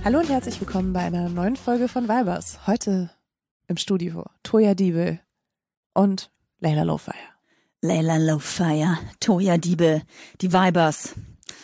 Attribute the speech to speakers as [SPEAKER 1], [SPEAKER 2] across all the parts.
[SPEAKER 1] Hallo und herzlich willkommen bei einer neuen Folge von Vibers. Heute im Studio Toja Diebel und Layla Lowfire.
[SPEAKER 2] Layla Lowfire, Toja Diebel, die Vibers.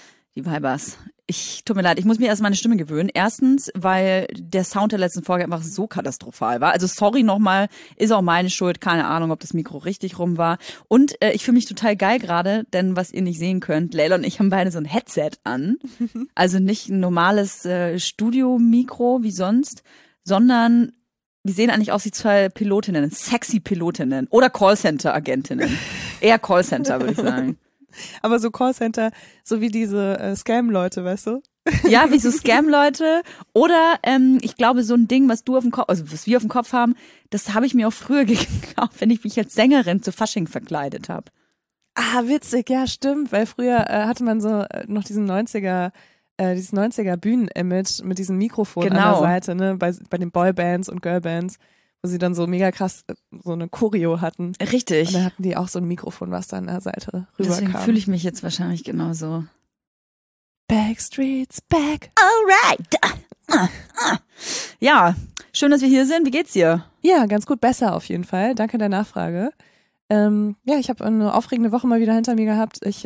[SPEAKER 2] Tut mir leid, ich muss mir erst meine Stimme gewöhnen. Erstens, weil der Sound der letzten Folge einfach so katastrophal war. Also sorry nochmal, ist auch meine Schuld. Keine Ahnung, ob das Mikro richtig rum war. Und ich fühle mich total geil gerade, denn was ihr nicht sehen könnt, Layla und ich haben beide so ein Headset an. Also nicht ein normales Studio-Mikro wie sonst, sondern wir sehen eigentlich aus wie zwei Pilotinnen, sexy Pilotinnen oder Callcenter-Agentinnen. Eher Callcenter, würde ich sagen.
[SPEAKER 1] Aber so Callcenter, so wie diese Scam-Leute, weißt du?
[SPEAKER 2] Ja, wie so Scam-Leute. Oder ich glaube, so ein Ding, was du auf dem Kopf, also was wir auf dem Kopf haben, das habe ich mir auch früher gekauft, wenn ich mich als Sängerin zu Fasching verkleidet habe.
[SPEAKER 1] Ah, witzig, ja, stimmt. Weil früher hatte man so noch dieses 90er Bühnen-Image mit diesem Mikrofon an der Seite, ne? Bei den Boybands und Girlbands, wo sie dann so mega krass so eine Choreo hatten.
[SPEAKER 2] Richtig.
[SPEAKER 1] Und dann hatten die auch so ein Mikrofon, was da an der Seite rüberkam.
[SPEAKER 2] Deswegen fühle ich mich jetzt wahrscheinlich genauso.
[SPEAKER 1] Backstreet's back.
[SPEAKER 2] Alright. Ja, schön, dass wir hier sind. Wie geht's dir?
[SPEAKER 1] Ja, ganz gut, besser auf jeden Fall. Danke der Nachfrage. Ja, ich habe eine aufregende Woche mal wieder hinter mir gehabt. Ich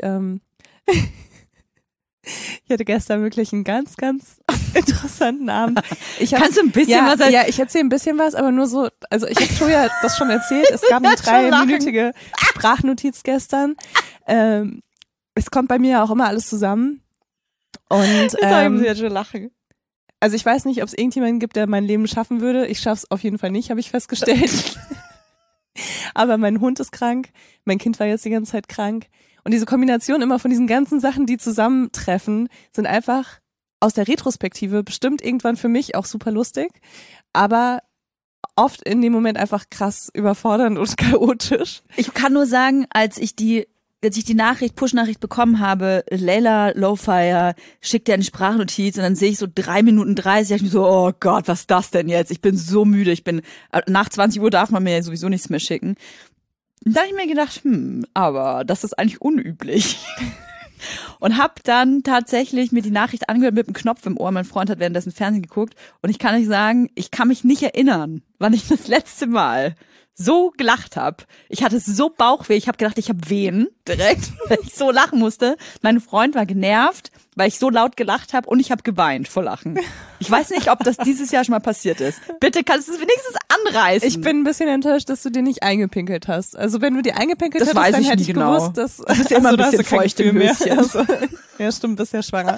[SPEAKER 1] hatte gestern wirklich einen ganz, ganz interessanten Abend.
[SPEAKER 2] Kannst du ein bisschen was erzählen?
[SPEAKER 1] Ja, ich erzähle ein bisschen was, aber nur so, also ich habe Toja das schon erzählt, es gab eine 3-minütige Sprachnotiz gestern. Es kommt bei mir ja auch immer alles zusammen. Und
[SPEAKER 2] Sie jetzt schon lachen.
[SPEAKER 1] Also ich weiß nicht, ob es irgendjemanden gibt, der mein Leben schaffen würde. Ich schaff's auf jeden Fall nicht, habe ich festgestellt. Aber mein Hund ist krank, mein Kind war jetzt die ganze Zeit krank. Und diese Kombination immer von diesen ganzen Sachen, die zusammentreffen, sind einfach aus der Retrospektive bestimmt irgendwann für mich auch super lustig, aber oft in dem Moment einfach krass überfordernd und chaotisch.
[SPEAKER 2] Ich kann nur sagen, als ich die Push-Nachricht bekommen habe, Layla Lowfire schickt dir eine Sprachnotiz und dann sehe ich so 3 Minuten 30, ich mir so, oh Gott, was ist das denn jetzt? Ich bin so müde, nach 20 Uhr darf man mir ja sowieso nichts mehr schicken. Und da habe ich mir gedacht, aber das ist eigentlich unüblich. Und hab dann tatsächlich mir die Nachricht angehört mit dem Knopf im Ohr. Mein Freund hat währenddessen Fernsehen geguckt und ich kann euch sagen, ich kann mich nicht erinnern, wann ich das letzte Mal so gelacht habe. Ich hatte so Bauchweh, ich habe gedacht, ich habe Wehen direkt, weil ich so lachen musste. Mein Freund war genervt, weil ich so laut gelacht habe und ich habe geweint vor Lachen. Ich weiß nicht, ob das dieses Jahr schon mal passiert ist. Bitte kannst du es wenigstens anreißen.
[SPEAKER 1] Ich bin ein bisschen enttäuscht, dass du dir nicht eingepinkelt hast. Also wenn du dir eingepinkelt
[SPEAKER 2] das
[SPEAKER 1] hättest, dann hätte ich
[SPEAKER 2] genau.
[SPEAKER 1] gewusst, dass
[SPEAKER 2] das ist ja immer ein bisschen feucht im Höschen.
[SPEAKER 1] Also, ja, stimmt, bist ja schwanger.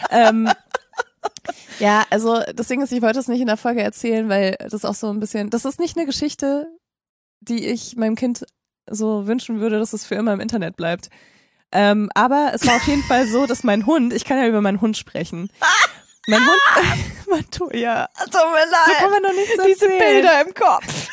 [SPEAKER 1] Ja, also das Ding ist, ich wollte es nicht in der Folge erzählen, weil das auch so ein bisschen, das ist nicht eine Geschichte, die ich meinem Kind so wünschen würde, dass es für immer im Internet bleibt. Aber es war auf jeden Fall so, dass mein Hund, ich kann ja über meinen Hund sprechen. Mein Hund, Toja.
[SPEAKER 2] Tut mir leid.
[SPEAKER 1] So kann man doch nichts erzählen.
[SPEAKER 2] Diese Bilder im Kopf.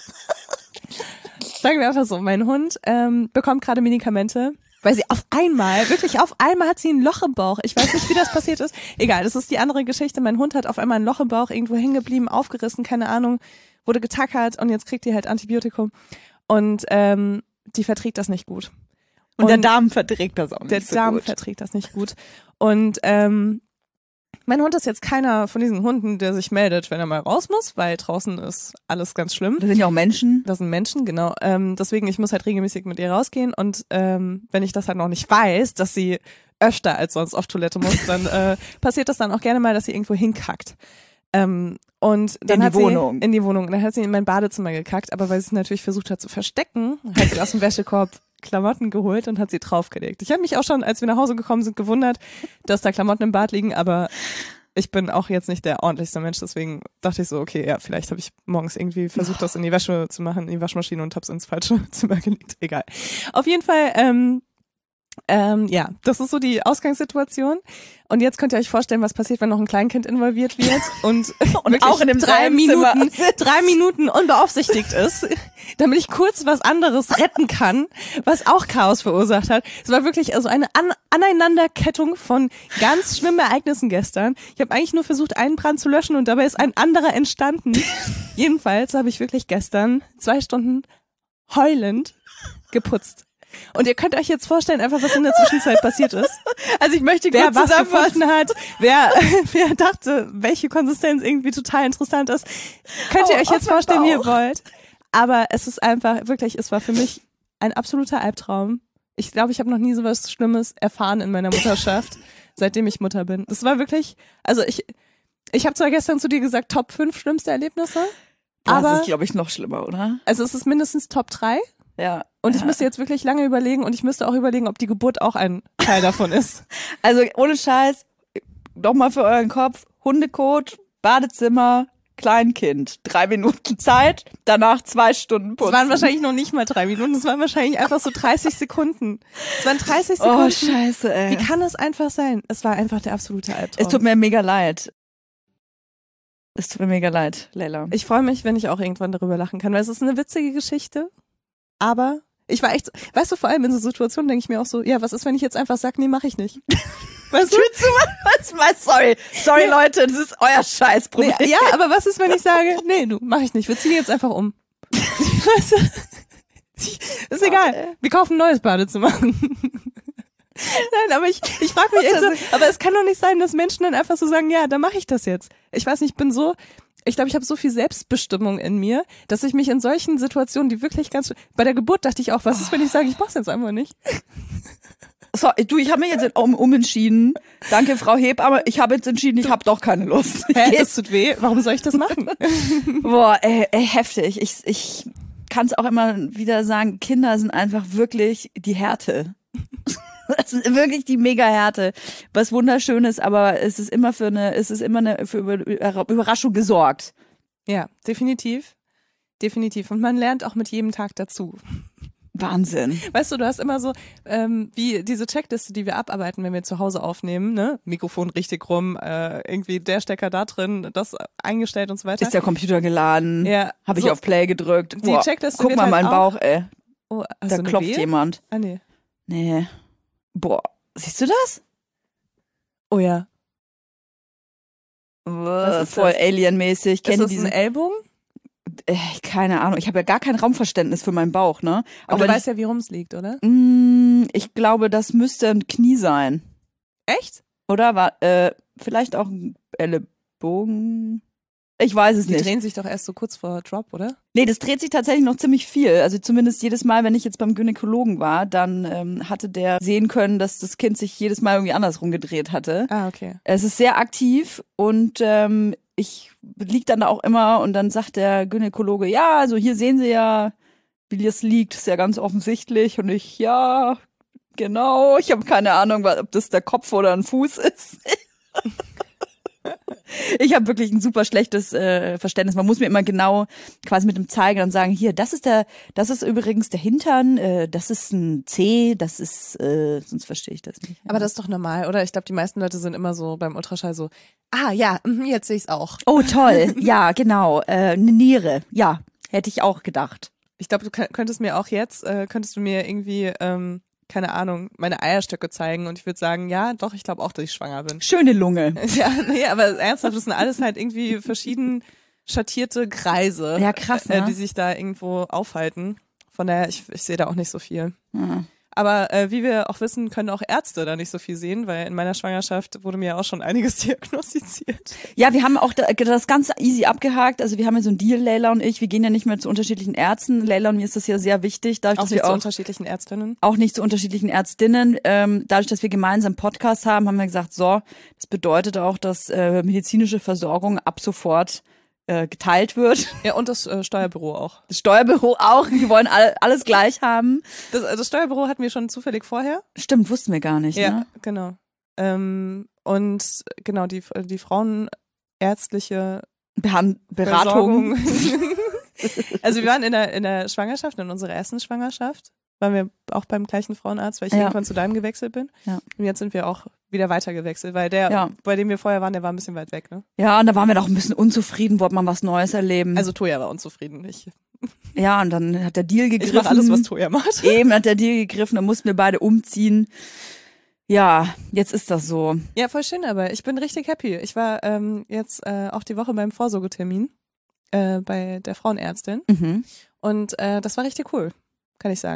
[SPEAKER 1] Sagen wir einfach so, mein Hund bekommt gerade Medikamente, weil sie wirklich auf einmal hat sie ein Loch im Bauch. Ich weiß nicht, wie das passiert ist. Egal, das ist die andere Geschichte. Mein Hund hat auf einmal ein Loch im Bauch, irgendwo hängen geblieben, aufgerissen, keine Ahnung, wurde getackert und jetzt kriegt die halt Antibiotikum. Und die verträgt das nicht gut.
[SPEAKER 2] Und der Darm verträgt das auch nicht
[SPEAKER 1] so gut. Der Darm verträgt das nicht gut. Und mein Hund ist jetzt keiner von diesen Hunden, der sich meldet, wenn er mal raus muss, weil draußen ist alles ganz schlimm.
[SPEAKER 2] Das sind ja auch Menschen.
[SPEAKER 1] Das sind Menschen, genau. Deswegen, ich muss halt regelmäßig mit ihr rausgehen und wenn ich das halt noch nicht weiß, dass sie öfter als sonst auf Toilette muss, dann passiert das dann auch gerne mal, dass sie irgendwo hinkackt. Und dann in die Wohnung. Dann hat sie in mein Badezimmer gekackt, aber weil sie es natürlich versucht hat zu verstecken, hat sie aus dem Wäschekorb Klamotten geholt und hat sie draufgelegt. Ich habe mich auch schon, als wir nach Hause gekommen sind, gewundert, dass da Klamotten im Bad liegen, aber ich bin auch jetzt nicht der ordentlichste Mensch, deswegen dachte ich so, okay, ja, vielleicht habe ich morgens irgendwie versucht, das in die Wäsche zu machen, in die Waschmaschine und hab's ins falsche Zimmer gelegt. Egal. Auf jeden Fall, ja, das ist so die Ausgangssituation. Und jetzt könnt ihr euch vorstellen, was passiert, wenn noch ein Kleinkind involviert wird und
[SPEAKER 2] auch in dem
[SPEAKER 1] 3 Minuten unbeaufsichtigt ist, damit ich kurz was anderes retten kann, was auch Chaos verursacht hat. Es war wirklich also eine Aneinanderkettung von ganz schlimmen Ereignissen gestern. Ich habe eigentlich nur versucht, einen Brand zu löschen und dabei ist ein anderer entstanden. Jedenfalls habe ich wirklich gestern 2 Stunden heulend geputzt. Und ihr könnt euch jetzt vorstellen, einfach was in der Zwischenzeit passiert ist.
[SPEAKER 2] Also ich möchte
[SPEAKER 1] Wer
[SPEAKER 2] kurz
[SPEAKER 1] was
[SPEAKER 2] zusammenfassen.
[SPEAKER 1] gefunden hat, wer dachte, welche Konsistenz irgendwie total interessant ist. Könnt ihr euch jetzt vorstellen, wie ihr wollt. Aber es ist einfach, wirklich, es war für mich ein absoluter Albtraum. Ich glaube, ich habe noch nie so was Schlimmes erfahren in meiner Mutterschaft, seitdem ich Mutter bin. Das war wirklich, also ich habe zwar gestern zu dir gesagt, Top 5 schlimmste Erlebnisse, aber
[SPEAKER 2] Das ist, glaube ich, noch schlimmer, oder?
[SPEAKER 1] also es ist mindestens Top 3
[SPEAKER 2] Ja.
[SPEAKER 1] und ich müsste jetzt wirklich lange überlegen und ich müsste auch überlegen, ob die Geburt auch ein Teil davon ist.
[SPEAKER 2] Also ohne Scheiß, nochmal für euren Kopf, Hundekot, Badezimmer, Kleinkind, 3 Minuten Zeit, danach 2 Stunden
[SPEAKER 1] Es
[SPEAKER 2] putzen.
[SPEAKER 1] waren wahrscheinlich noch nicht mal 3 Minuten, es waren wahrscheinlich einfach so 30 Sekunden. Es waren 30 Sekunden.
[SPEAKER 2] Oh, scheiße, ey.
[SPEAKER 1] Wie kann es einfach sein? Es war einfach der absolute Albtraum.
[SPEAKER 2] Es tut mir mega leid. Es tut mir mega leid, Leila.
[SPEAKER 1] Ich freue mich, wenn ich auch irgendwann darüber lachen kann, weil es ist eine witzige Geschichte, aber ich war echt, weißt du, vor allem in so Situationen denke ich mir auch so, ja, was ist, wenn ich jetzt einfach sage, nee, mache ich nicht. Weißt du?
[SPEAKER 2] Sorry Leute, das ist euer Scheißproblem.
[SPEAKER 1] Nee, ja, aber was ist, wenn ich sage, nee, du, mache ich nicht, wir ziehen jetzt einfach um. Weißt du? Ist egal, wir kaufen ein neues Badezimmer. Nein, aber ich frage mich echt so, aber es kann doch nicht sein, dass Menschen dann einfach so sagen, ja, dann mache ich das jetzt. Ich weiß nicht, ich glaube, ich habe so viel Selbstbestimmung in mir, dass ich mich in solchen Situationen, die wirklich ganz, bei der Geburt dachte ich auch, was ist, wenn ich sage, ich mach's jetzt einfach nicht.
[SPEAKER 2] So, du, ich habe mich jetzt umentschieden. Danke, Frau Hebamme. Ich habe jetzt entschieden, ich habe doch keine Lust.
[SPEAKER 1] Hä, es tut weh, warum soll ich das machen?
[SPEAKER 2] Boah, ey, heftig. Ich kann es auch immer wieder sagen, Kinder sind einfach wirklich die Härte. Das ist wirklich die Mega-Härte. Was Wunderschönes, aber es ist immer für Überraschung gesorgt.
[SPEAKER 1] Ja, definitiv. Definitiv. Und man lernt auch mit jedem Tag dazu.
[SPEAKER 2] Wahnsinn.
[SPEAKER 1] Weißt du hast immer so, wie diese Checkliste, die wir abarbeiten, wenn wir zu Hause aufnehmen, ne? Mikrofon richtig rum, irgendwie der Stecker da drin, das eingestellt und so weiter.
[SPEAKER 2] Ist der Computer geladen?
[SPEAKER 1] Ja.
[SPEAKER 2] Habe ich
[SPEAKER 1] so,
[SPEAKER 2] auf Play gedrückt?
[SPEAKER 1] Die
[SPEAKER 2] Boah,
[SPEAKER 1] Checkliste
[SPEAKER 2] guck
[SPEAKER 1] wird
[SPEAKER 2] mal
[SPEAKER 1] halt
[SPEAKER 2] meinen
[SPEAKER 1] auch-
[SPEAKER 2] Bauch, ey.
[SPEAKER 1] Oh, hast
[SPEAKER 2] Da
[SPEAKER 1] du eine
[SPEAKER 2] klopft
[SPEAKER 1] Wehe?
[SPEAKER 2] jemand.
[SPEAKER 1] Ah, nee.
[SPEAKER 2] Nee. Boah, siehst du das?
[SPEAKER 1] Oh ja. ist
[SPEAKER 2] Voll
[SPEAKER 1] das?
[SPEAKER 2] alienmäßig.
[SPEAKER 1] Ist
[SPEAKER 2] Kennt ihr
[SPEAKER 1] das ein
[SPEAKER 2] diesen?
[SPEAKER 1] Ellbogen?
[SPEAKER 2] Keine Ahnung. Ich habe ja gar kein Raumverständnis für meinen Bauch, ne?
[SPEAKER 1] Aber
[SPEAKER 2] weil
[SPEAKER 1] du weißt ja, wie rum es liegt, oder?
[SPEAKER 2] ich glaube, das müsste ein Knie sein.
[SPEAKER 1] Echt?
[SPEAKER 2] Oder? Vielleicht auch ein Ellenbogen? Ich weiß es
[SPEAKER 1] Die
[SPEAKER 2] nicht.
[SPEAKER 1] drehen sich doch erst so kurz vor Drop, oder?
[SPEAKER 2] Nee, das dreht sich tatsächlich noch ziemlich viel. Also zumindest jedes Mal, wenn ich jetzt beim Gynäkologen war, dann hatte der sehen können, dass das Kind sich jedes Mal irgendwie andersrum gedreht hatte.
[SPEAKER 1] Ah, okay.
[SPEAKER 2] Es ist sehr aktiv und ich lieg dann da auch immer und dann sagt der Gynäkologe, ja, also hier sehen Sie ja, wie das liegt, ist ja ganz offensichtlich. Und ich, ja, genau, ich habe keine Ahnung, ob das der Kopf oder ein Fuß ist. Ich habe wirklich ein super schlechtes Verständnis. Man muss mir immer genau quasi mit dem Zeiger dann sagen, hier, das ist übrigens der Hintern, das ist ein C, das ist, sonst verstehe ich das nicht.
[SPEAKER 1] Aber das ist doch normal, oder? Ich glaube, die meisten Leute sind immer so beim Ultraschall so, ah ja, jetzt sehe ich's auch.
[SPEAKER 2] Oh, toll, ja, genau, eine Niere, ja, hätte ich auch gedacht.
[SPEAKER 1] Ich glaube, du könntest mir auch jetzt, könntest du mir irgendwie, keine Ahnung, meine Eierstöcke zeigen und ich würde sagen, ja, doch, ich glaube auch, dass ich schwanger bin.
[SPEAKER 2] Schöne Lunge.
[SPEAKER 1] Ja, nee, aber ernsthaft, das sind alles halt irgendwie verschieden schattierte Kreise,
[SPEAKER 2] Ja, krass, ne?
[SPEAKER 1] die sich da irgendwo aufhalten. Von daher, ich sehe da auch nicht so viel.
[SPEAKER 2] Ja.
[SPEAKER 1] Aber wie wir auch wissen, können auch Ärzte da nicht so viel sehen, weil in meiner Schwangerschaft wurde mir ja auch schon einiges diagnostiziert.
[SPEAKER 2] Ja, wir haben auch das Ganze easy abgehakt. Also wir haben ja so einen Deal, Leila und ich. Wir gehen ja nicht mehr zu unterschiedlichen Ärzten. Leila und mir ist das ja sehr wichtig. Dadurch,
[SPEAKER 1] Auch
[SPEAKER 2] dass
[SPEAKER 1] nicht
[SPEAKER 2] wir
[SPEAKER 1] zu
[SPEAKER 2] auch
[SPEAKER 1] unterschiedlichen Ärztinnen.
[SPEAKER 2] auch nicht zu unterschiedlichen Ärztinnen. Dadurch, dass wir gemeinsam einen Podcast haben, haben wir gesagt, so, das bedeutet auch, dass medizinische Versorgung ab sofort geteilt wird.
[SPEAKER 1] Ja, und das Steuerbüro auch.
[SPEAKER 2] Das Steuerbüro auch. Die wollen alles gleich haben.
[SPEAKER 1] Das Steuerbüro hatten wir schon zufällig vorher.
[SPEAKER 2] Stimmt, wussten wir gar nicht.
[SPEAKER 1] Ja,
[SPEAKER 2] Ne?
[SPEAKER 1] genau. Und genau, die frauenärztliche
[SPEAKER 2] Beratung.
[SPEAKER 1] Also wir waren in der Schwangerschaft, in unserer ersten Schwangerschaft, waren wir auch beim gleichen Frauenarzt, weil ich
[SPEAKER 2] Ja.
[SPEAKER 1] irgendwann zu deinem gewechselt bin.
[SPEAKER 2] Ja.
[SPEAKER 1] Und jetzt sind wir auch wieder weiter gewechselt, weil der,
[SPEAKER 2] Ja.
[SPEAKER 1] bei dem wir vorher waren, der war ein bisschen weit weg, ne?
[SPEAKER 2] Ja, und da waren wir doch ein bisschen unzufrieden, wollten mal was Neues erleben.
[SPEAKER 1] Also Toja war unzufrieden. Ich
[SPEAKER 2] ja, und dann hat der Deal gegriffen.
[SPEAKER 1] mache alles, was Toja macht.
[SPEAKER 2] Eben hat der Deal gegriffen, dann mussten wir beide umziehen. Ja, jetzt ist das so.
[SPEAKER 1] Ja, voll schön, aber ich bin richtig happy. Ich war jetzt auch die Woche beim Vorsorgetermin bei der Frauenärztin
[SPEAKER 2] Mhm.
[SPEAKER 1] und das war richtig cool, kann ich sagen.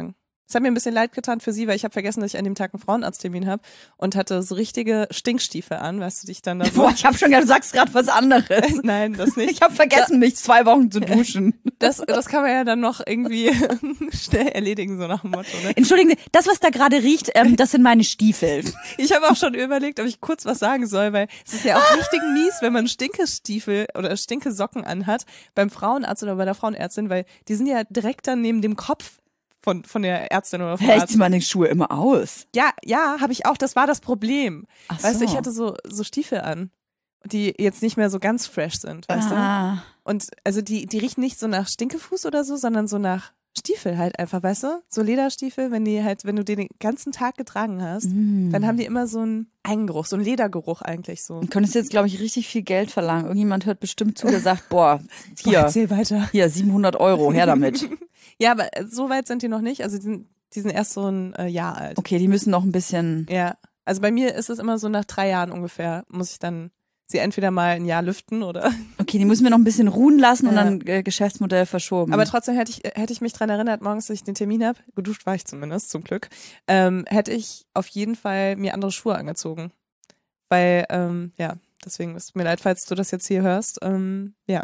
[SPEAKER 1] Es hat mir ein bisschen leid getan für sie, weil ich habe vergessen, dass ich an dem Tag einen Frauenarzttermin habe und hatte so richtige Stinkstiefel an, weißt du, die ich dann da so...
[SPEAKER 2] Boah, ich habe schon gedacht, du sagst gerade was anderes.
[SPEAKER 1] Nein, das nicht.
[SPEAKER 2] Ich habe vergessen, mich 2 Wochen zu duschen.
[SPEAKER 1] Das kann man ja dann noch irgendwie schnell erledigen, so nach dem Motto. Ne?
[SPEAKER 2] Entschuldigen Sie, das, was da gerade riecht, das sind meine Stiefel.
[SPEAKER 1] Ich habe auch schon überlegt, ob ich kurz was sagen soll, weil es ist ja auch richtig mies, wenn man Stinkestiefel oder Stinkesocken anhat beim Frauenarzt oder bei der Frauenärztin, weil die sind ja direkt dann neben dem Kopf von der Ärztin oder vom
[SPEAKER 2] Ich
[SPEAKER 1] Arzt.
[SPEAKER 2] zieh meine Schuhe immer aus.
[SPEAKER 1] Ja, habe ich auch. Das war das Problem.
[SPEAKER 2] Ach
[SPEAKER 1] Weißt du, ich
[SPEAKER 2] so.
[SPEAKER 1] hatte so Stiefel an, die jetzt nicht mehr so ganz fresh sind, weißt du? Und also die riechen nicht so nach Stinkefuß oder so, sondern so nach Stiefel halt einfach, weißt du? So Lederstiefel, wenn du die den ganzen Tag getragen hast, dann haben die immer so einen Eigengeruch, so einen Ledergeruch eigentlich so.
[SPEAKER 2] Du könntest jetzt, glaube ich, richtig viel Geld verlangen. Irgendjemand hört bestimmt zu, der sagt, boah,
[SPEAKER 1] Boah, erzähl weiter.
[SPEAKER 2] hier 700 €, her damit.
[SPEAKER 1] Ja, aber so weit sind die noch nicht. Also die sind erst so ein Jahr alt.
[SPEAKER 2] Okay, die müssen noch ein bisschen...
[SPEAKER 1] Ja, also bei mir ist es immer so nach 3 Jahren ungefähr, muss ich dann sie entweder mal ein Jahr lüften oder...
[SPEAKER 2] Okay, die müssen wir noch ein bisschen ruhen lassen und dann Geschäftsmodell verschoben.
[SPEAKER 1] Aber trotzdem hätte ich mich dran erinnert, morgens, dass ich den Termin habe, geduscht war ich zumindest, zum Glück, hätte ich auf jeden Fall mir andere Schuhe angezogen. Weil, deswegen ist mir leid, falls du das jetzt hier hörst. Ja.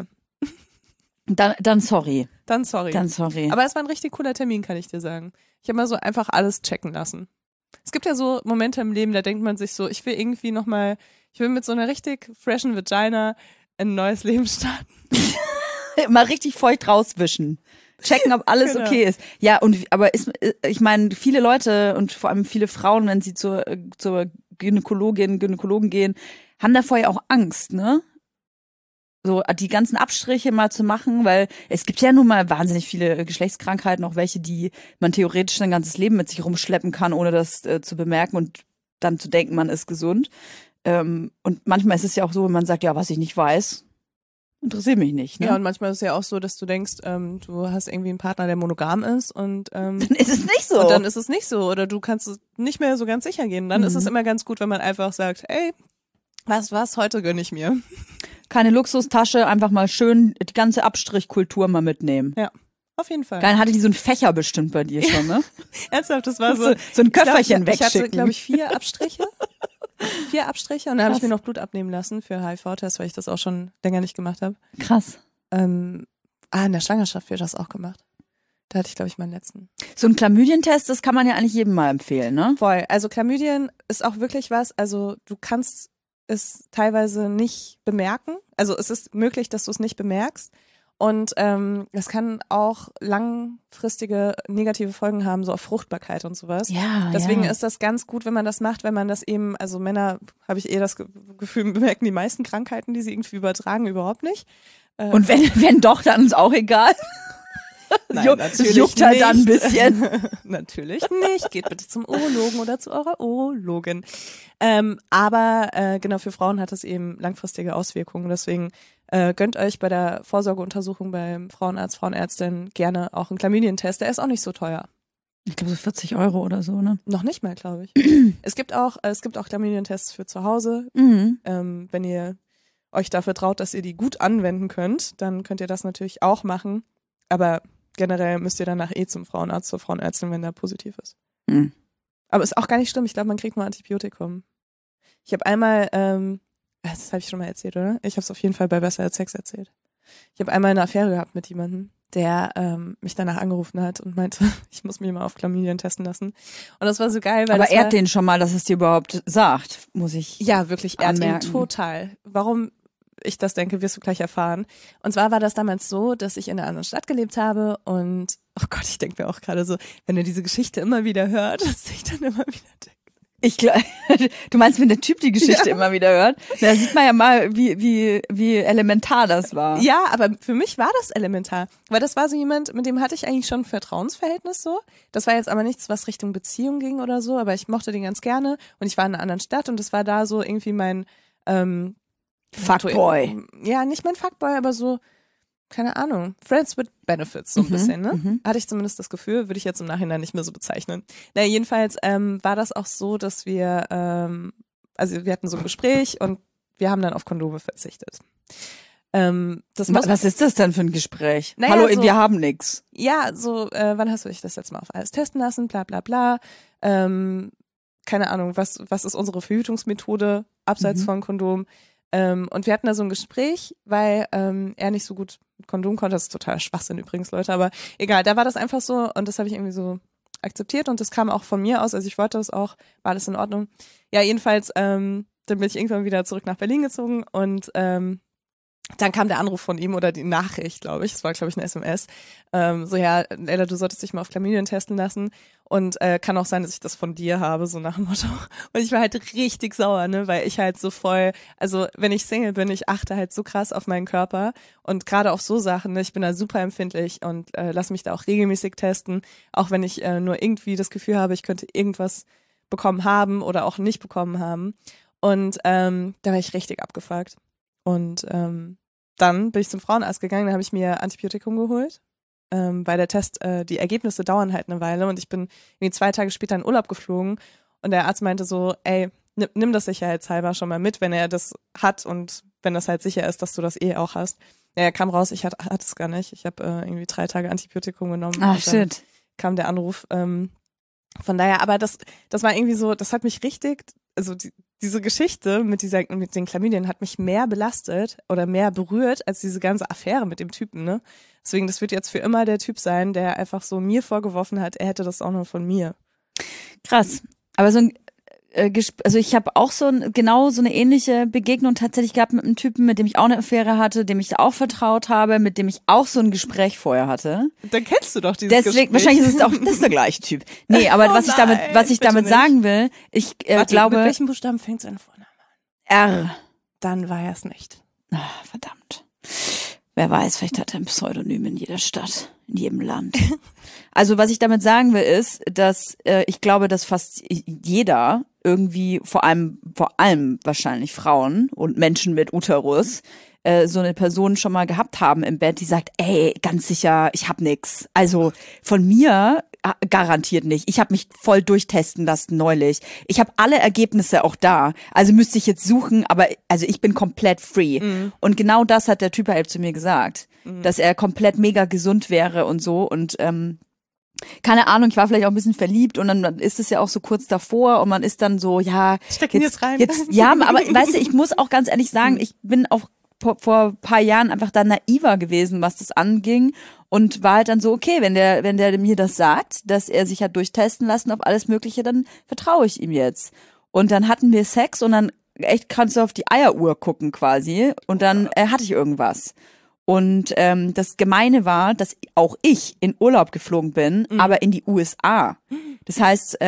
[SPEAKER 2] Dann sorry.
[SPEAKER 1] Dann sorry.
[SPEAKER 2] Dann sorry.
[SPEAKER 1] Aber es war ein richtig cooler Termin, kann ich dir sagen. Ich habe mal so einfach alles checken lassen. Es gibt ja so Momente im Leben, da denkt man sich so, ich will mit so einer richtig freshen Vagina ein neues Leben starten.
[SPEAKER 2] Mal richtig feucht rauswischen. Checken, ob alles
[SPEAKER 1] Genau.
[SPEAKER 2] okay ist. Ja, aber ich meine, viele Leute und vor allem viele Frauen, wenn sie zur Gynäkologen gehen, haben davor ja auch Angst, ne? So die ganzen Abstriche mal zu machen, weil es gibt ja nun mal wahnsinnig viele Geschlechtskrankheiten, auch welche, die man theoretisch sein ganzes Leben mit sich rumschleppen kann, ohne das zu bemerken und dann zu denken, man ist gesund. Und manchmal ist es ja auch so, wenn man sagt, ja, was ich nicht weiß, interessiert mich nicht. Ne?
[SPEAKER 1] Ja, und manchmal ist es ja auch so, dass du denkst, du hast irgendwie einen Partner, der monogam ist und
[SPEAKER 2] dann ist es nicht so.
[SPEAKER 1] Und dann ist es nicht so oder du kannst es nicht mehr so ganz sicher gehen. Dann ist es immer ganz gut, wenn man einfach sagt, ey, was, heute gönn ich mir.
[SPEAKER 2] Keine Luxustasche, einfach mal schön die ganze Abstrichkultur mal mitnehmen.
[SPEAKER 1] Ja, auf jeden Fall.
[SPEAKER 2] Dann hatte die so ein Fächer bestimmt bei dir schon, ne?
[SPEAKER 1] Ernsthaft, das war so
[SPEAKER 2] ein Köfferchen
[SPEAKER 1] ich hatte,
[SPEAKER 2] wegschicken.
[SPEAKER 1] glaube ich, 4 Abstriche. 4 Abstriche und dann habe ich mir noch Blut abnehmen lassen für HIV-Test, weil ich das auch schon länger nicht gemacht habe.
[SPEAKER 2] Krass.
[SPEAKER 1] In der Schwangerschaft wird das auch gemacht. Da hatte ich, glaube ich, meinen letzten.
[SPEAKER 2] So ein Chlamydientest, das kann man ja eigentlich jedem mal empfehlen, ne?
[SPEAKER 1] Voll. Also Chlamydien ist auch wirklich was, also du kannst es teilweise nicht bemerken. Also es ist möglich, dass du es nicht bemerkst. Und es kann auch langfristige negative Folgen haben, so auf Fruchtbarkeit und sowas.
[SPEAKER 2] Ja,
[SPEAKER 1] Deswegen ist das ganz gut, wenn man das macht, wenn man das eben, also Männer, habe ich das Gefühl, bemerken die meisten Krankheiten, die sie irgendwie übertragen, überhaupt nicht.
[SPEAKER 2] Und wenn doch, dann ist auch egal.
[SPEAKER 1] Nein,
[SPEAKER 2] es juckt halt dann ein bisschen.
[SPEAKER 1] Natürlich nicht. Geht bitte zum Urologen oder zu eurer Urologin. Aber genau, für Frauen hat es eben langfristige Auswirkungen. Deswegen gönnt euch bei der Vorsorgeuntersuchung beim Frauenarzt, Frauenärztin gerne auch einen Chlamydientest. Der ist auch nicht so teuer.
[SPEAKER 2] Ich glaube so 40 € oder so, ne?
[SPEAKER 1] Noch nicht mal, glaube ich. Es gibt auch Chlamydientests für zu Hause. Wenn ihr euch dafür traut, dass ihr die gut anwenden könnt, dann könnt ihr das natürlich auch machen. Aber generell müsst ihr danach zum Frauenarzt, zur Frauenärztin, wenn der positiv ist.
[SPEAKER 2] Mhm.
[SPEAKER 1] Aber ist auch gar nicht schlimm. Ich glaube, man kriegt nur Antibiotikum. Ich habe einmal, das habe ich schon mal erzählt, oder? Ich habe es auf jeden Fall bei Besser als Sex erzählt. Ich habe einmal eine Affäre gehabt mit jemandem, der mich danach angerufen hat und meinte, ich muss mich mal auf Chlamydien testen lassen. Und das war so geil, weil
[SPEAKER 2] aber ehrt den schon mal, dass es dir überhaupt sagt, muss ich
[SPEAKER 1] ja, wirklich, ehrt ihn
[SPEAKER 2] anmerken.
[SPEAKER 1] total. Warum ich das denke, wirst du gleich erfahren. Und zwar war das damals so, dass ich in einer anderen Stadt gelebt habe und, oh Gott, ich denke mir auch gerade so, wenn er diese Geschichte immer wieder hört, dass ich dann immer wieder denke.
[SPEAKER 2] Du meinst, wenn der Typ die Geschichte immer wieder hört? Da sieht man ja mal, wie elementar das war.
[SPEAKER 1] Ja, aber für mich war das elementar, weil das war so jemand, mit dem hatte ich eigentlich schon ein Vertrauensverhältnis so. Das war jetzt aber nichts, was Richtung Beziehung ging oder so, aber ich mochte den ganz gerne und ich war in einer anderen Stadt und das war da so irgendwie mein
[SPEAKER 2] Fuckboy.
[SPEAKER 1] Ja, nicht mein Fuckboy, aber so, keine Ahnung, Friends with Benefits, so ein bisschen, ne? Hatte ich zumindest das Gefühl, würde ich jetzt im Nachhinein nicht mehr so bezeichnen. Na, jedenfalls war das auch so, dass wir, also wir hatten so ein Gespräch und wir haben dann auf Kondome verzichtet.
[SPEAKER 2] Was ist das denn für ein Gespräch?
[SPEAKER 1] Naja,
[SPEAKER 2] Hallo,
[SPEAKER 1] so,
[SPEAKER 2] wir haben nix.
[SPEAKER 1] Ja, so, wann hast du dich das letzte Mal auf alles testen lassen, bla bla bla. Keine Ahnung, was ist unsere Verhütungsmethode abseits von Kondom? Und wir hatten da so ein Gespräch, weil er nicht so gut mit Kondom konnte. Das ist total Schwachsinn übrigens, Leute, aber egal, da war das einfach so und das habe ich irgendwie so akzeptiert und das kam auch von mir aus, also ich wollte das auch, war alles in Ordnung. Ja, jedenfalls, dann bin ich irgendwann wieder zurück nach Berlin gezogen und dann kam der Anruf von ihm oder die Nachricht, glaube ich, es war, glaube ich, eine SMS, so, ja, Leila, du solltest dich mal auf Chlamydien testen lassen und kann auch sein, dass ich das von dir habe, so nach dem Motto. Und ich war halt richtig sauer, ne, weil ich halt so voll, also wenn ich Single bin, ich achte halt so krass auf meinen Körper und gerade auf so Sachen, ne, ich bin da super empfindlich und lass mich da auch regelmäßig testen, auch wenn ich nur irgendwie das Gefühl habe, ich könnte irgendwas bekommen haben oder auch nicht bekommen haben. Und da war ich richtig abgefuckt. Und dann bin ich zum Frauenarzt gegangen, da habe ich mir Antibiotikum geholt, weil der Test, die Ergebnisse dauern halt eine Weile und ich bin irgendwie 2 Tage später in Urlaub geflogen und der Arzt meinte so, ey, nimm das sicherheitshalber schon mal mit, wenn er das hat und wenn das halt sicher ist, dass du das auch hast. Ja, er kam raus, ich hatte es gar nicht. Ich habe irgendwie 3 Tage Antibiotikum genommen.
[SPEAKER 2] Ah,
[SPEAKER 1] und dann
[SPEAKER 2] shit.
[SPEAKER 1] kam der Anruf. Von daher, aber das war irgendwie so, das hat mich richtig, also diese Geschichte mit den Chlamydien hat mich mehr belastet oder mehr berührt als diese ganze Affäre mit dem Typen, ne? Deswegen, das wird jetzt für immer der Typ sein, der einfach so mir vorgeworfen hat, er hätte das auch nur von mir.
[SPEAKER 2] Krass. Aber so ein also ich habe auch genau so eine ähnliche Begegnung tatsächlich gehabt mit einem Typen, mit dem ich auch eine Affäre hatte, dem ich auch vertraut habe, mit dem ich auch so ein Gespräch vorher hatte.
[SPEAKER 1] Dann kennst du doch dieses
[SPEAKER 2] Deswegen,
[SPEAKER 1] Gespräch.
[SPEAKER 2] wahrscheinlich ist es auch, das ist der gleiche Typ. Nee, aber was ich damit
[SPEAKER 1] nicht.
[SPEAKER 2] sagen will, ich
[SPEAKER 1] Warte,
[SPEAKER 2] glaube.
[SPEAKER 1] mit welchem Buchstaben fängt es an vorne?
[SPEAKER 2] R.
[SPEAKER 1] Dann war er es nicht.
[SPEAKER 2] Ah, verdammt. Wer weiß, vielleicht hat er ein Pseudonym in jeder Stadt, in jedem Land. Also was ich damit sagen will, ist, dass ich glaube, dass fast jeder irgendwie, vor allem wahrscheinlich Frauen und Menschen mit Uterus, so eine Person schon mal gehabt haben im Bett, die sagt, ey, ganz sicher, ich hab nix. Also von mir garantiert nicht. Ich habe mich voll durchtesten lassen neulich. Ich habe alle Ergebnisse auch da. Also müsste ich jetzt suchen, aber also ich bin komplett free. Mhm. Und genau das hat der Typ halt zu mir gesagt, dass er komplett mega gesund wäre und so und keine Ahnung, ich war vielleicht auch ein bisschen verliebt und dann ist es ja auch so kurz davor und man ist dann so, ja,
[SPEAKER 1] stecken jetzt rein.
[SPEAKER 2] Ja, aber weißt du, ich muss auch ganz ehrlich sagen, ich bin auch vor ein paar Jahren einfach da naiver gewesen, was das anging und war halt dann so, okay, wenn der mir das sagt, dass er sich hat durchtesten lassen auf alles Mögliche, dann vertraue ich ihm jetzt. Und dann hatten wir Sex und dann echt kannst du auf die Eieruhr gucken quasi und dann hatte ich irgendwas. Und das Gemeine war, dass auch ich in Urlaub geflogen bin, aber in die USA. Das heißt,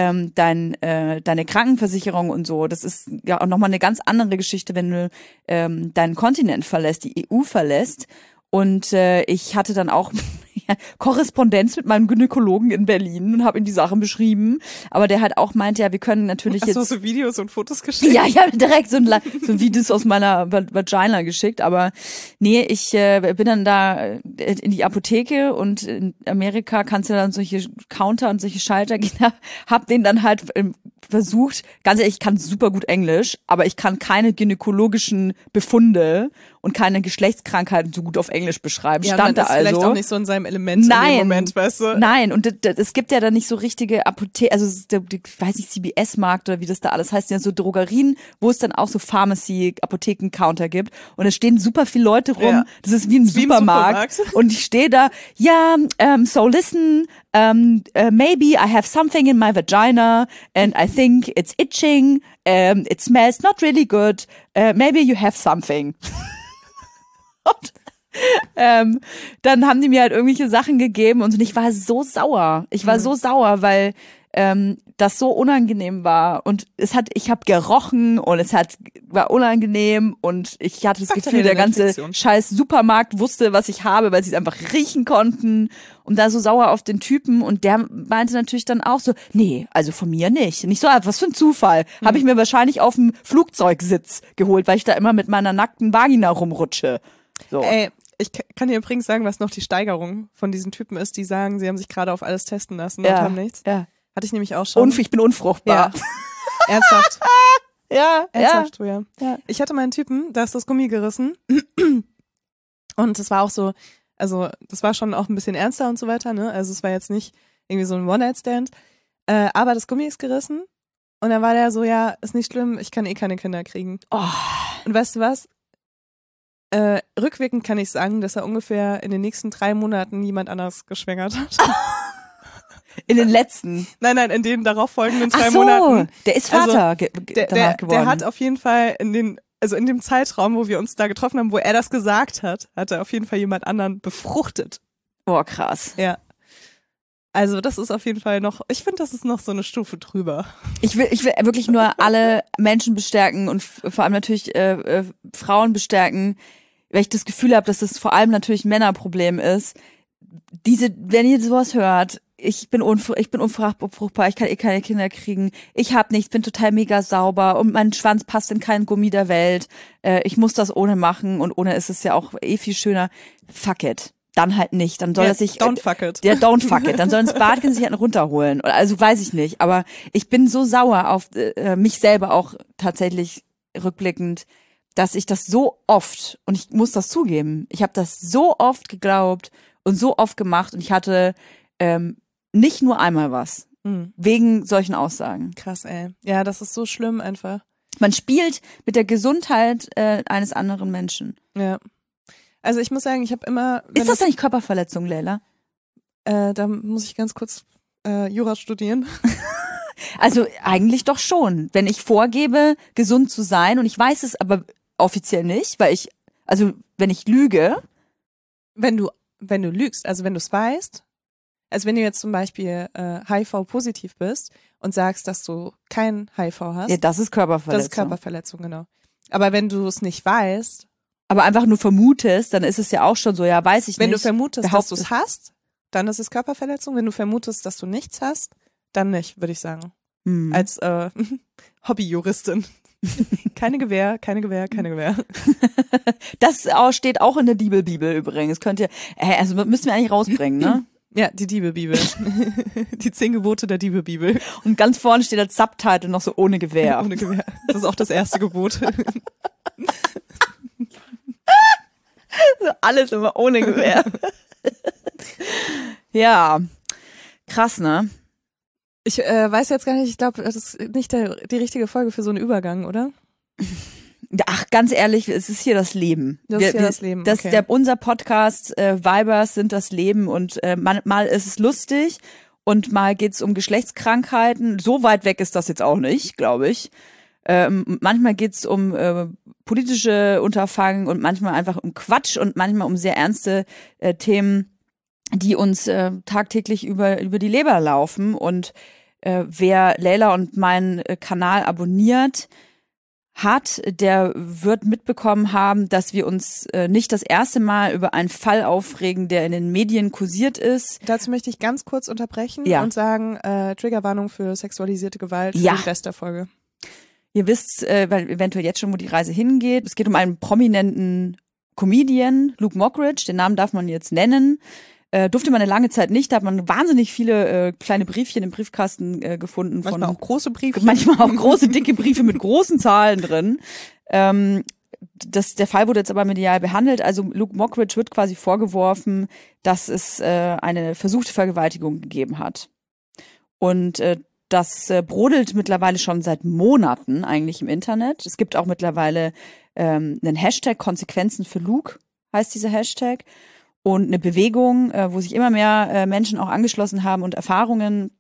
[SPEAKER 2] deine Krankenversicherung und so, das ist ja auch nochmal eine ganz andere Geschichte, wenn du deinen Kontinent verlässt, die EU verlässt. Und ich hatte dann auch Korrespondenz mit meinem Gynäkologen in Berlin und habe ihm die Sachen beschrieben. Aber der halt auch meinte, ja, wir können natürlich jetzt...
[SPEAKER 1] Hast du so Videos und Fotos geschickt?
[SPEAKER 2] Ja, ich habe direkt so Videos aus meiner Vagina geschickt. Aber nee, ich bin dann da in die Apotheke und in Amerika kannst du dann solche Counter und solche Schalter gehen. Hab den dann halt versucht, ganz ehrlich, ich kann super gut Englisch, aber ich kann keine gynäkologischen Befunde und keine Geschlechtskrankheiten so gut auf Englisch beschreiben.
[SPEAKER 1] Ja,
[SPEAKER 2] stand da also.
[SPEAKER 1] Vielleicht auch nicht so in seinem Element in dem Moment, weißt du?
[SPEAKER 2] Nein, und es gibt ja da nicht so richtige Apotheken, also ich weiß nicht, CBS-Markt oder wie das da alles heißt, ja so Drogerien, wo es dann auch so Pharmacy-Apotheken-Counter gibt und da stehen super viele Leute rum, ja. Das ist wie ein Supermarkt. Und ich stehe da, ja, so listen, maybe I have something in my vagina and I think it's itching, it smells not really good, maybe you have something. Und dann haben die mir halt irgendwelche Sachen gegeben und ich war so sauer. Ich war so sauer, weil das so unangenehm war und ich habe gerochen und war unangenehm und ich hatte das Gefühl, der ganze scheiß Supermarkt wusste, was ich habe, weil sie es einfach riechen konnten und da so sauer auf den Typen und der meinte natürlich dann auch so, nee, also von mir nicht. Nicht so, was für ein Zufall. Habe ich mir wahrscheinlich auf dem Flugzeugsitz geholt, weil ich da immer mit meiner nackten Vagina rumrutsche. So.
[SPEAKER 1] Ey, ich kann dir übrigens sagen, was noch die Steigerung von diesen Typen ist, die sagen, sie haben sich gerade auf alles testen lassen und haben nichts.
[SPEAKER 2] Ja.
[SPEAKER 1] Hatte ich nämlich auch schon.
[SPEAKER 2] Ich bin unfruchtbar.
[SPEAKER 1] Ja. Ernsthaft.
[SPEAKER 2] Ja.
[SPEAKER 1] Ernsthaft, ja. Ich hatte meinen Typen, da ist das Gummi gerissen. Und es war auch so, also das war schon auch ein bisschen ernster und so weiter, ne? Also es war jetzt nicht irgendwie so ein One-Night-Stand. Aber das Gummi ist gerissen. Und dann war der so, ja, ist nicht schlimm, ich kann eh keine Kinder kriegen.
[SPEAKER 2] Oh.
[SPEAKER 1] Und weißt du was? Rückwirkend kann ich sagen, dass er ungefähr in den nächsten 3 Monaten jemand anderes geschwängert hat.
[SPEAKER 2] In den letzten.
[SPEAKER 1] Nein, in den darauffolgenden 3
[SPEAKER 2] Ach so,
[SPEAKER 1] Monaten.
[SPEAKER 2] der ist Vater danach geworden.
[SPEAKER 1] Der hat auf jeden Fall in dem Zeitraum, wo wir uns da getroffen haben, wo er das gesagt hat er auf jeden Fall jemand anderen befruchtet.
[SPEAKER 2] Boah, krass.
[SPEAKER 1] Ja. Also das ist auf jeden Fall noch, ich finde, das ist noch so eine Stufe drüber.
[SPEAKER 2] Ich will wirklich nur alle Menschen bestärken und vor allem natürlich Frauen bestärken, weil ich das Gefühl habe, dass das vor allem natürlich ein Männerproblem ist. Wenn ihr sowas hört, ich bin unfruchtbar, ich kann eh keine Kinder kriegen, ich hab nichts, bin total mega sauber und mein Schwanz passt in keinen Gummi der Welt, ich muss das ohne machen und ohne ist es ja auch eh viel schöner. Fuck it. Dann halt nicht. Dann soll er sich.
[SPEAKER 1] Don't fuck it.
[SPEAKER 2] Ja, don't fuck it. Dann soll ins Bad gehen, sich halt runterholen. Also weiß ich nicht. Aber ich bin so sauer auf mich selber auch tatsächlich rückblickend, dass ich das so oft, und ich muss das zugeben, ich habe das so oft geglaubt und so oft gemacht und ich hatte nicht nur einmal was. Wegen solchen Aussagen.
[SPEAKER 1] Krass, ey. Ja, das ist so schlimm einfach.
[SPEAKER 2] Man spielt mit der Gesundheit eines anderen Menschen.
[SPEAKER 1] Ja. Also ich muss sagen, ich habe immer...
[SPEAKER 2] Ist das eigentlich Körperverletzung, Leila?
[SPEAKER 1] Da muss ich ganz kurz Jura studieren.
[SPEAKER 2] Also eigentlich doch schon. Wenn ich vorgebe, gesund zu sein und ich weiß es aber offiziell nicht, wenn ich lüge...
[SPEAKER 1] Wenn du lügst, also wenn du es weißt, also wenn du jetzt zum Beispiel HIV-positiv bist und sagst, dass du kein HIV hast...
[SPEAKER 2] Ja, das ist Körperverletzung.
[SPEAKER 1] Das ist Körperverletzung, genau. Aber wenn du es nicht weißt...
[SPEAKER 2] Aber einfach nur vermutest, dann ist es ja auch schon so, ja, weiß ich
[SPEAKER 1] Wenn
[SPEAKER 2] nicht.
[SPEAKER 1] du vermutest, dass du es hast, dann ist es Körperverletzung. Wenn du vermutest, dass du nichts hast, dann nicht, würde ich sagen. Als Hobbyjuristin. Keine Gewähr.
[SPEAKER 2] Das steht auch in der Bibel übrigens. Könnt ihr, also müssen wir eigentlich rausbringen, ne?
[SPEAKER 1] Ja, die Diebebibel. Die 10 Gebote der Diebebibel.
[SPEAKER 2] Und ganz vorne steht als Subtitle noch so ohne Gewehr.
[SPEAKER 1] Ohne Gewehr. Das ist auch das erste Gebot.
[SPEAKER 2] So alles immer ohne Gewehr. Ja, krass, ne?
[SPEAKER 1] Ich weiß jetzt gar nicht, ich glaube, das ist nicht die richtige Folge für so einen Übergang, oder?
[SPEAKER 2] Ach, ganz ehrlich, es ist hier das Leben.
[SPEAKER 1] Das ist hier das Leben, okay.
[SPEAKER 2] Unser Podcast Vibers sind das Leben und mal ist es lustig und mal geht's um Geschlechtskrankheiten. So weit weg ist das jetzt auch nicht, glaube ich. Manchmal geht's um politische Unterfangen und manchmal einfach um Quatsch und manchmal um sehr ernste Themen, die uns tagtäglich über die Leber laufen. Und wer Leila und meinen Kanal abonniert hat, der wird mitbekommen haben, dass wir uns nicht das erste Mal über einen Fall aufregen, der in den Medien kursiert ist.
[SPEAKER 1] Dazu möchte ich ganz kurz unterbrechen und sagen, Triggerwarnung für sexualisierte Gewalt für den Rest der Folge.
[SPEAKER 2] Ihr wisst eventuell jetzt schon, wo die Reise hingeht. Es geht um einen prominenten Comedian, Luke Mockridge, den Namen darf man jetzt nennen. Durfte man eine lange Zeit nicht, da hat man wahnsinnig viele kleine Briefchen im Briefkasten gefunden.
[SPEAKER 1] Manchmal auch große Briefe.
[SPEAKER 2] Manchmal auch große, dicke Briefe mit großen Zahlen drin. Der Fall wurde jetzt aber medial behandelt. Also Luke Mockridge wird quasi vorgeworfen, dass es eine versuchte Vergewaltigung gegeben hat. Und das brodelt mittlerweile schon seit Monaten eigentlich im Internet. Es gibt auch mittlerweile einen Hashtag Konsequenzen für Luke, heißt dieser Hashtag. Und eine Bewegung, wo sich immer mehr Menschen auch angeschlossen haben und Erfahrungen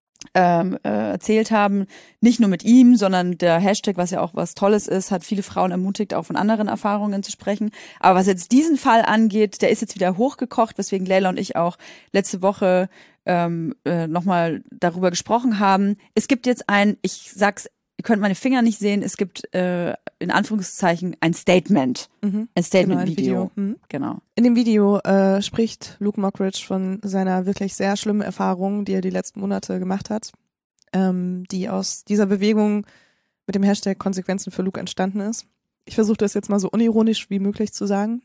[SPEAKER 2] erzählt haben. Nicht nur mit ihm, sondern der Hashtag, was ja auch was Tolles ist, hat viele Frauen ermutigt, auch von anderen Erfahrungen zu sprechen. Aber was jetzt diesen Fall angeht, der ist jetzt wieder hochgekocht, weswegen Leila und ich auch letzte Woche nochmal darüber gesprochen haben. Es gibt jetzt ich sag's, ihr könnt meine Finger nicht sehen, es gibt in Anführungszeichen ein Statement. Ein Statement-Video. Genau.
[SPEAKER 1] In dem Video spricht Luke Mockridge von seiner wirklich sehr schlimmen Erfahrung, die er die letzten Monate gemacht hat, die aus dieser Bewegung mit dem Hashtag Konsequenzen für Luke entstanden ist. Ich versuche das jetzt mal so unironisch wie möglich zu sagen.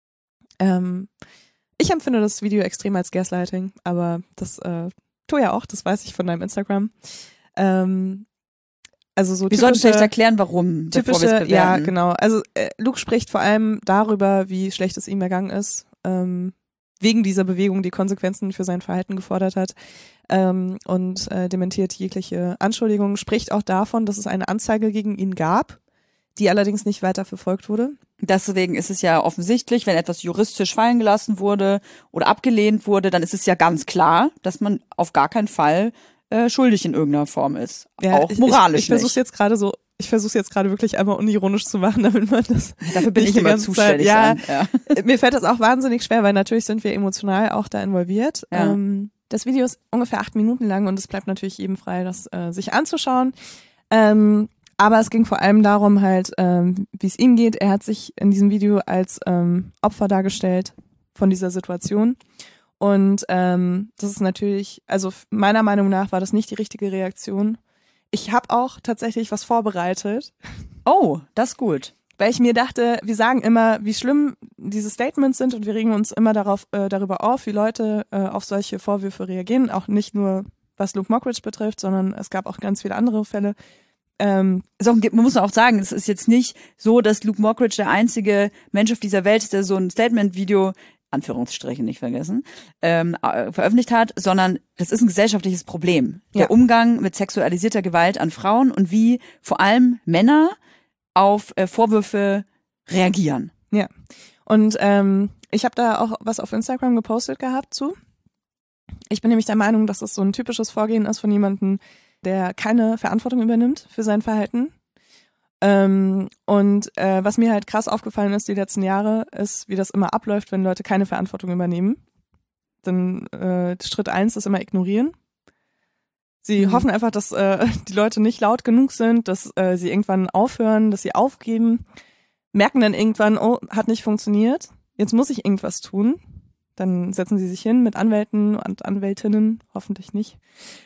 [SPEAKER 1] Ich empfinde das Video extrem als Gaslighting, aber das tue ja auch, das weiß ich von deinem Instagram. Also so
[SPEAKER 2] Wir sollten vielleicht erklären, warum, bevor wir es bewerten.
[SPEAKER 1] Ja, genau. Also Luke spricht vor allem darüber, wie schlecht es ihm ergangen ist, wegen dieser Bewegung, die Konsequenzen für sein Verhalten gefordert hat, und dementiert jegliche Anschuldigungen, spricht auch davon, dass es eine Anzeige gegen ihn gab, die allerdings nicht weiter verfolgt wurde.
[SPEAKER 2] Deswegen ist es ja offensichtlich, wenn etwas juristisch fallen gelassen wurde oder abgelehnt wurde, dann ist es ja ganz klar, dass man auf gar keinen Fall schuldig in irgendeiner Form ist. Ja, auch moralisch
[SPEAKER 1] ich versuche jetzt gerade wirklich einmal unironisch zu machen, damit man das.
[SPEAKER 2] Dafür bin ich immer zuständig.
[SPEAKER 1] Ja, mir fällt das auch wahnsinnig schwer, weil natürlich sind wir emotional auch da involviert.
[SPEAKER 2] Ja.
[SPEAKER 1] Das Video ist ungefähr 8 Minuten lang und es bleibt natürlich jedem frei, das sich anzuschauen. Aber es ging vor allem darum halt, wie es ihm geht. Er hat sich in diesem Video als Opfer dargestellt von dieser Situation. Und das ist natürlich, also meiner Meinung nach war das nicht die richtige Reaktion. Ich habe auch tatsächlich was vorbereitet.
[SPEAKER 2] Oh, das ist gut.
[SPEAKER 1] Weil ich mir dachte, wir sagen immer, wie schlimm diese Statements sind und wir regen uns immer darüber auf, wie Leute auf solche Vorwürfe reagieren. Auch nicht nur, was Luke Mockridge betrifft, sondern es gab auch ganz viele andere Fälle.
[SPEAKER 2] Man muss auch sagen, es ist jetzt nicht so, dass Luke Mockridge der einzige Mensch auf dieser Welt ist, der so ein Statement-Video, Anführungsstriche nicht vergessen, veröffentlicht hat, sondern das ist ein gesellschaftliches Problem. Der Umgang mit sexualisierter Gewalt an Frauen und wie vor allem Männer auf Vorwürfe reagieren.
[SPEAKER 1] Ja, und ich habe da auch was auf Instagram gepostet gehabt zu. Ich bin nämlich der Meinung, dass das so ein typisches Vorgehen ist von jemandem, der keine Verantwortung übernimmt für sein Verhalten. Was mir halt krass aufgefallen ist die letzten Jahre, ist, wie das immer abläuft, wenn Leute keine Verantwortung übernehmen. Dann Schritt 1 ist immer ignorieren. Sie hoffen einfach, dass die Leute nicht laut genug sind, dass sie irgendwann aufhören, dass sie aufgeben, merken dann irgendwann, oh, hat nicht funktioniert, jetzt muss ich irgendwas tun. Dann setzen sie sich hin mit Anwälten und Anwältinnen, hoffentlich nicht,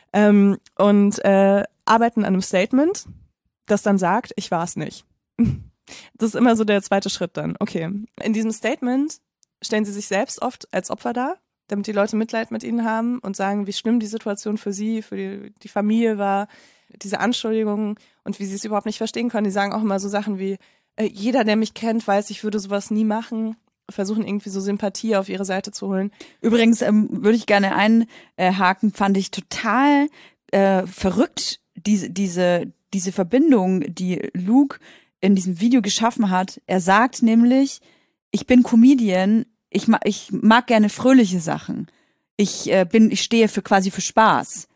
[SPEAKER 1] und arbeiten an einem Statement, das dann sagt, ich war es nicht. Das ist immer so der zweite Schritt dann. Okay, in diesem Statement stellen sie sich selbst oft als Opfer dar, damit die Leute Mitleid mit ihnen haben und sagen, wie schlimm die Situation für sie, für die Familie war, diese Anschuldigungen und wie sie es überhaupt nicht verstehen können. Die sagen auch immer so Sachen wie, jeder, der mich kennt, weiß, ich würde sowas nie machen. Versuchen irgendwie so Sympathie auf ihre Seite zu holen.
[SPEAKER 2] Übrigens würde ich gerne einhaken, fand ich total verrückt, diese Verbindung, die Luke in diesem Video geschaffen hat. Er sagt nämlich, ich bin Comedian, ich mag gerne fröhliche Sachen. Ich stehe quasi für Spaß.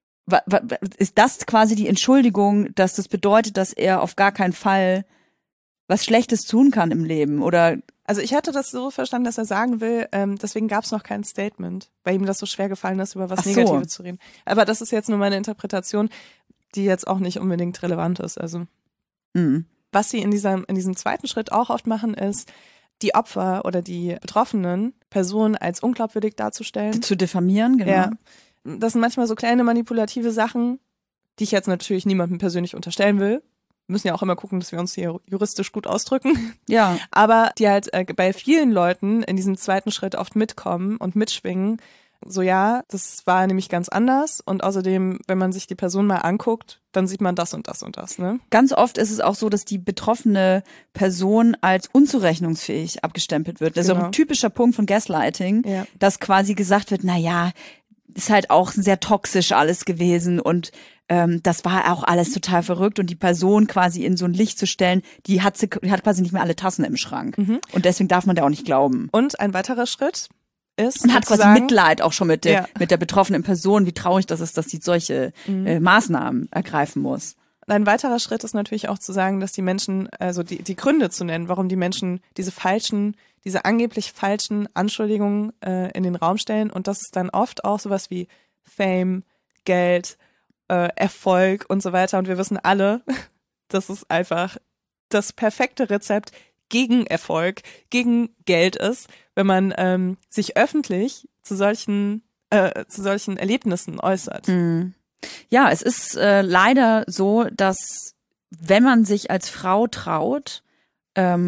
[SPEAKER 2] Ist das quasi die Entschuldigung, dass das bedeutet, dass er auf gar keinen Fall was Schlechtes tun kann im Leben? Oder?
[SPEAKER 1] Also ich hatte das so verstanden, dass er sagen will, deswegen gab es noch kein Statement, weil ihm das so schwer gefallen ist, über was Negatives zu reden. Aber das ist jetzt nur meine Interpretation, die jetzt auch nicht unbedingt relevant ist. Also was sie in diesem zweiten Schritt auch oft machen, ist, die Opfer oder die betroffenen Personen als unglaubwürdig darzustellen.
[SPEAKER 2] Zu diffamieren, genau.
[SPEAKER 1] Ja. Das sind manchmal so kleine manipulative Sachen, die ich jetzt natürlich niemandem persönlich unterstellen will. Wir müssen ja auch immer gucken, dass wir uns hier juristisch gut ausdrücken.
[SPEAKER 2] Ja.
[SPEAKER 1] Aber die halt bei vielen Leuten in diesem zweiten Schritt oft mitkommen und mitschwingen. So, ja, das war nämlich ganz anders. Und außerdem, wenn man sich die Person mal anguckt, dann sieht man das und das und das, ne?
[SPEAKER 2] Ganz oft ist es auch so, dass die betroffene Person als unzurechnungsfähig abgestempelt wird. Das ist auch ein typischer Punkt von Gaslighting, dass quasi gesagt wird, na ja, ist halt auch sehr toxisch alles gewesen und das war auch alles total verrückt und die Person quasi in so ein Licht zu stellen, die hat quasi nicht mehr alle Tassen im Schrank. Und deswegen darf man da auch nicht glauben.
[SPEAKER 1] Und ein weiterer Schritt ist,
[SPEAKER 2] und hat quasi Mitleid auch schon mit der betroffenen Person, wie traurig das ist, dass sie solche Maßnahmen ergreifen muss.
[SPEAKER 1] Ein weiterer Schritt ist natürlich auch zu sagen, dass die Menschen, also die Gründe zu nennen, warum die Menschen diese angeblich falschen Anschuldigungen in den Raum stellen. Und das ist dann oft auch sowas wie Fame, Geld, Erfolg und so weiter. Und wir wissen alle, dass es einfach das perfekte Rezept gegen Erfolg, gegen Geld ist, wenn man sich öffentlich zu solchen Erlebnissen äußert.
[SPEAKER 2] Ja, es ist leider so, dass wenn man sich als Frau traut,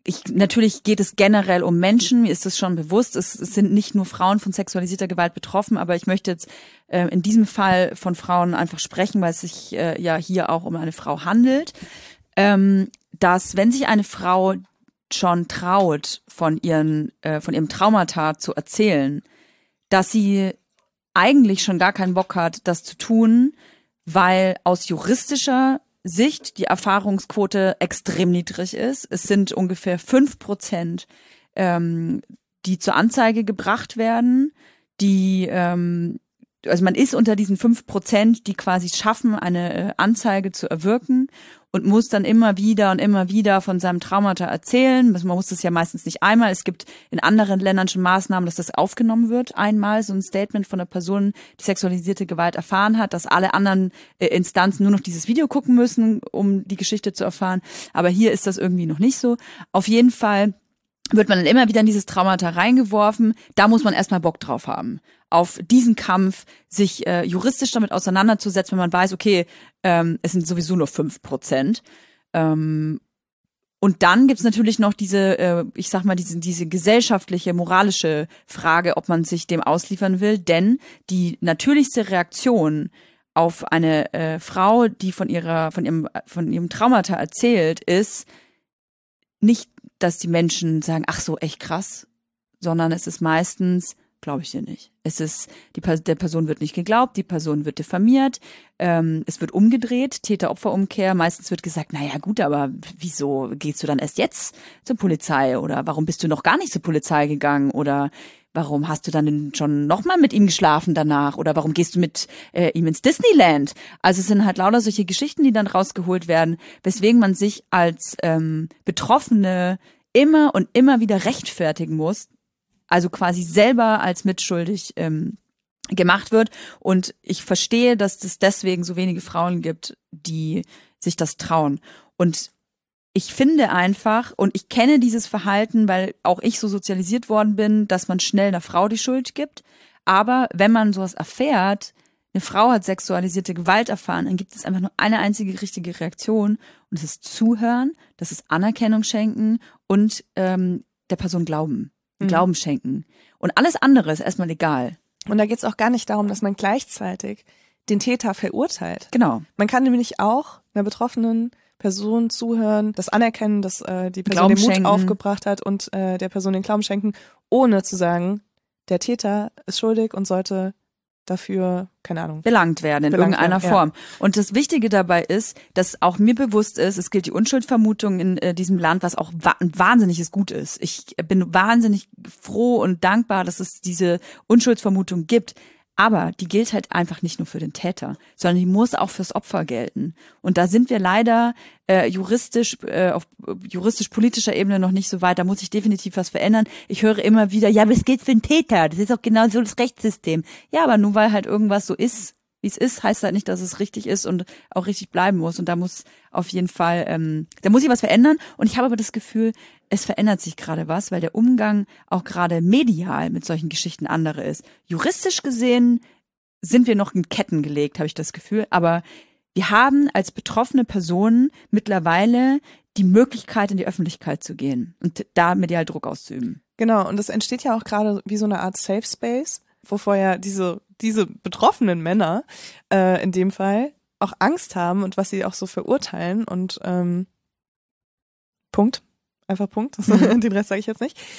[SPEAKER 2] natürlich geht es generell um Menschen, mir ist das schon bewusst. Es sind nicht nur Frauen von sexualisierter Gewalt betroffen, aber ich möchte jetzt in diesem Fall von Frauen einfach sprechen, weil es sich ja hier auch um eine Frau handelt, dass wenn sich eine Frau schon traut, von ihrem Traumata zu erzählen, dass sie eigentlich schon gar keinen Bock hat, das zu tun, weil aus juristischer Sicht die Erfahrungsquote extrem niedrig ist. Es sind ungefähr 5%, die zur Anzeige gebracht werden, also man ist unter diesen 5%, die quasi schaffen, eine Anzeige zu erwirken und muss dann immer wieder von seinem Traumata erzählen. Man muss das ja meistens nicht einmal. Es gibt in anderen Ländern schon Maßnahmen, dass das aufgenommen wird. Einmal so ein Statement von einer Person, die sexualisierte Gewalt erfahren hat, dass alle anderen Instanzen nur noch dieses Video gucken müssen, um die Geschichte zu erfahren. Aber hier ist das irgendwie noch nicht so. Auf jeden Fall wird man dann immer wieder in dieses Traumata reingeworfen. Da muss man erstmal Bock drauf haben, auf diesen Kampf, sich juristisch damit auseinanderzusetzen, wenn man weiß, okay, es sind sowieso nur 5%. Und dann gibt's natürlich noch diese, ich sag mal, diese gesellschaftliche, moralische Frage, ob man sich dem ausliefern will. Denn die natürlichste Reaktion auf eine Frau, die von ihrem Traumata erzählt, ist nicht, dass die Menschen sagen, ach so, echt krass, sondern es ist meistens, glaube ich dir nicht. Es ist, der Person wird nicht geglaubt, die Person wird diffamiert, es wird umgedreht, Täter-Opfer-Umkehr. Meistens wird gesagt, naja gut, aber wieso gehst du dann erst jetzt zur Polizei? Oder warum bist du noch gar nicht zur Polizei gegangen? Oder warum hast du dann schon nochmal mit ihm geschlafen danach? Oder warum gehst du mit ihm ins Disneyland? Also es sind halt lauter solche Geschichten, die dann rausgeholt werden, weswegen man sich als Betroffene immer und immer wieder rechtfertigen muss, also quasi selber als mitschuldig gemacht wird. Und ich verstehe, dass es deswegen so wenige Frauen gibt, die sich das trauen. Und ich finde einfach, und ich kenne dieses Verhalten, weil auch ich so sozialisiert worden bin, dass man schnell einer Frau die Schuld gibt. Aber wenn man sowas erfährt, eine Frau hat sexualisierte Gewalt erfahren, dann gibt es einfach nur eine einzige richtige Reaktion. Und das ist Zuhören, das ist Anerkennung schenken und der Person Glauben schenken. Und alles andere ist erstmal egal.
[SPEAKER 1] Und da geht es auch gar nicht darum, dass man gleichzeitig den Täter verurteilt.
[SPEAKER 2] Genau.
[SPEAKER 1] Man kann nämlich auch einer betroffenen Person zuhören, das anerkennen, dass die Person
[SPEAKER 2] Glauben
[SPEAKER 1] den Mut
[SPEAKER 2] schenken.
[SPEAKER 1] aufgebracht hat und der Person den Glauben schenken, ohne zu sagen, der Täter ist schuldig und sollte dafür, keine Ahnung,
[SPEAKER 2] belangt werden in irgendeiner Form. Und das Wichtige dabei ist, dass auch mir bewusst ist, es gilt die Unschuldsvermutung in diesem Land, was auch ein wahnsinniges Gut ist. Ich bin wahnsinnig froh und dankbar, dass es diese Unschuldsvermutung gibt. Aber die gilt halt einfach nicht nur für den Täter, sondern die muss auch fürs Opfer gelten. Und da sind wir leider auf juristisch-politischer Ebene noch nicht so weit. Da muss sich definitiv was verändern. Ich höre immer wieder, ja, aber es gilt für den Täter. Das ist auch genau so das Rechtssystem. Ja, aber nur weil halt irgendwas so ist, wie es ist, heißt halt nicht, dass es richtig ist und auch richtig bleiben muss. Und da muss auf jeden Fall, da muss sich was verändern. Und ich habe aber das Gefühl, es verändert sich gerade was, weil der Umgang auch gerade medial mit solchen Geschichten andere ist. Juristisch gesehen sind wir noch in Ketten gelegt, habe ich das Gefühl. Aber wir haben als betroffene Personen mittlerweile die Möglichkeit, in die Öffentlichkeit zu gehen und da medial Druck auszuüben.
[SPEAKER 1] Genau, und es entsteht ja auch gerade wie so eine Art Safe Space, wovor ja diese betroffenen Männer in dem Fall auch Angst haben und was sie auch so verurteilen und Punkt. Einfach Punkt. Den Rest sage ich jetzt nicht.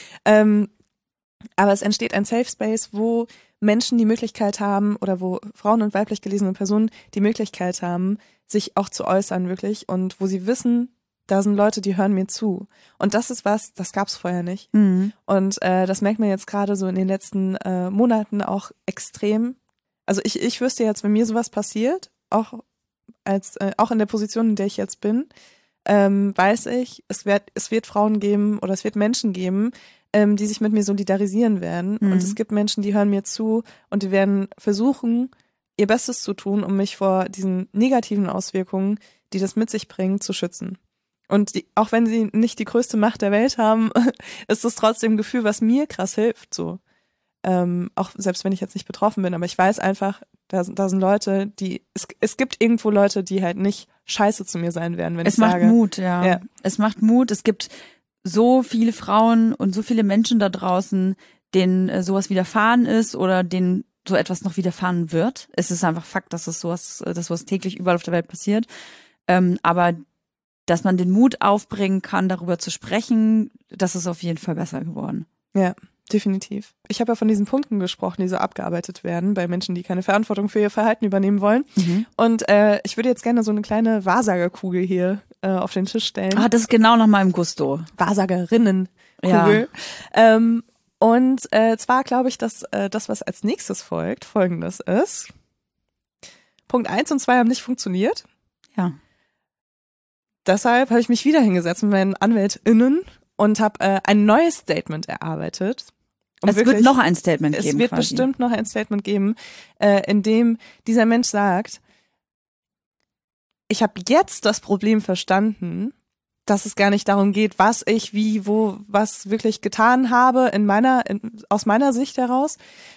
[SPEAKER 1] Aber es entsteht ein Safe Space, wo Menschen die Möglichkeit haben oder wo Frauen und weiblich gelesene Personen die Möglichkeit haben, sich auch zu äußern wirklich und wo sie wissen, da sind Leute, die hören mir zu. Und das ist was, das gab's vorher nicht.
[SPEAKER 2] Mhm.
[SPEAKER 1] Und das merkt man jetzt gerade so in den letzten Monaten auch extrem. Also ich wüsste jetzt, wenn mir sowas passiert, auch in der Position, in der ich jetzt bin, weiß ich, es wird Frauen geben oder es wird Menschen geben, die sich mit mir solidarisieren werden.
[SPEAKER 2] Mhm.
[SPEAKER 1] Und es gibt Menschen, die hören mir zu und die werden versuchen, ihr Bestes zu tun, um mich vor diesen negativen Auswirkungen, die das mit sich bringt, zu schützen. Und auch wenn sie nicht die größte Macht der Welt haben, ist es trotzdem ein Gefühl, was mir krass hilft. So. Auch selbst wenn ich jetzt nicht betroffen bin, aber ich weiß einfach, da sind Leute, es gibt irgendwo Leute, die halt nicht scheiße zu mir sein werden, wenn ich sage.
[SPEAKER 2] Es macht Mut, ja. Es macht Mut. Es gibt so viele Frauen und so viele Menschen da draußen, denen sowas widerfahren ist oder denen so etwas noch widerfahren wird. Es ist einfach Fakt, dass sowas täglich überall auf der Welt passiert. Aber dass man den Mut aufbringen kann, darüber zu sprechen, das ist auf jeden Fall besser geworden.
[SPEAKER 1] Ja, definitiv. Ich habe ja von diesen Punkten gesprochen, die so abgearbeitet werden bei Menschen, die keine Verantwortung für ihr Verhalten übernehmen wollen. Und ich würde jetzt gerne so eine kleine Wahrsagerkugel hier auf den Tisch stellen.
[SPEAKER 2] Ah, das ist genau nach meinem Gusto.
[SPEAKER 1] Wahrsagerinnenkugel. Ja. Und zwar glaube ich, dass das, was als nächstes folgt, folgendes ist. Punkt 1 und 2 haben nicht funktioniert.
[SPEAKER 2] Ja.
[SPEAKER 1] Deshalb habe ich mich wieder hingesetzt mit meinen AnwältInnen und habe ein neues Statement erarbeitet.
[SPEAKER 2] Es wird noch ein Statement geben.
[SPEAKER 1] Es wird bestimmt noch ein Statement geben, in dem dieser Mensch sagt, ich habe jetzt das Problem verstanden, dass es gar nicht darum geht, was ich wie, wo, was wirklich getan habe aus meiner Sicht heraus,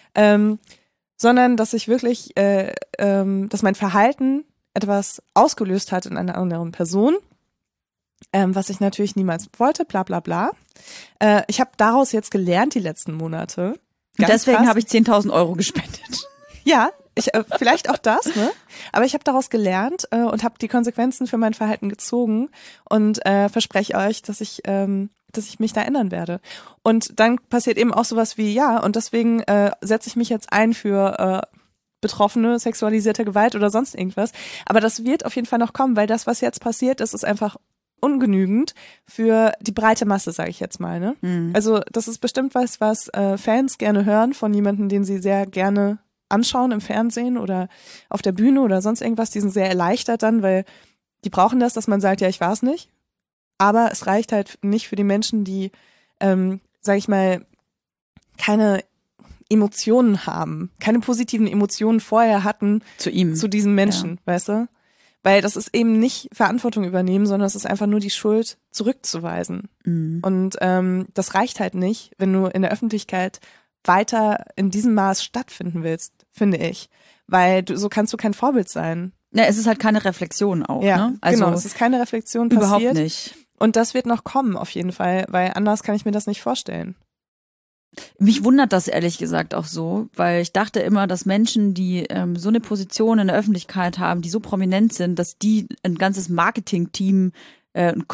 [SPEAKER 1] sondern dass ich wirklich, dass mein Verhalten etwas ausgelöst hat in einer anderen Person, was ich natürlich niemals wollte, bla bla bla. Ich habe daraus jetzt gelernt die letzten Monate.
[SPEAKER 2] Und deswegen habe ich 10.000 Euro gespendet.
[SPEAKER 1] Ja, vielleicht auch das, ne? Aber ich habe daraus gelernt und habe die Konsequenzen für mein Verhalten gezogen und verspreche euch, dass ich mich da ändern werde. Und dann passiert eben auch sowas wie, ja, und deswegen setze ich mich jetzt ein für Betroffene sexualisierter Gewalt oder sonst irgendwas. Aber das wird auf jeden Fall noch kommen, weil das, was jetzt passiert ist, ist einfach ungenügend für die breite Masse, sage ich jetzt mal. Ne? Also das ist bestimmt was Fans gerne hören von jemandem, den sie sehr gerne anschauen im Fernsehen oder auf der Bühne oder sonst irgendwas. Die sind sehr erleichtert dann, weil die brauchen das, dass man sagt, ja, ich war es nicht. Aber es reicht halt nicht für die Menschen, die, sage ich mal, keine Emotionen haben, keine positiven Emotionen vorher hatten zu diesem Menschen, weißt du? Weil das ist eben nicht Verantwortung übernehmen, sondern es ist einfach nur die Schuld zurückzuweisen. Und das reicht halt nicht, wenn du in der Öffentlichkeit weiter in diesem Maß stattfinden willst, finde ich. Weil so kannst du kein Vorbild sein.
[SPEAKER 2] Ja, es ist halt keine Reflexion auch,
[SPEAKER 1] ja,
[SPEAKER 2] ne? Also
[SPEAKER 1] genau, es ist keine Reflexion passiert.
[SPEAKER 2] Überhaupt nicht.
[SPEAKER 1] Und das wird noch kommen auf jeden Fall, weil anders kann ich mir das nicht vorstellen.
[SPEAKER 2] Mich wundert das ehrlich gesagt auch so, weil ich dachte immer, dass Menschen, die so eine Position in der Öffentlichkeit haben, die so prominent sind, dass die ein ganzes Marketing-Team, ein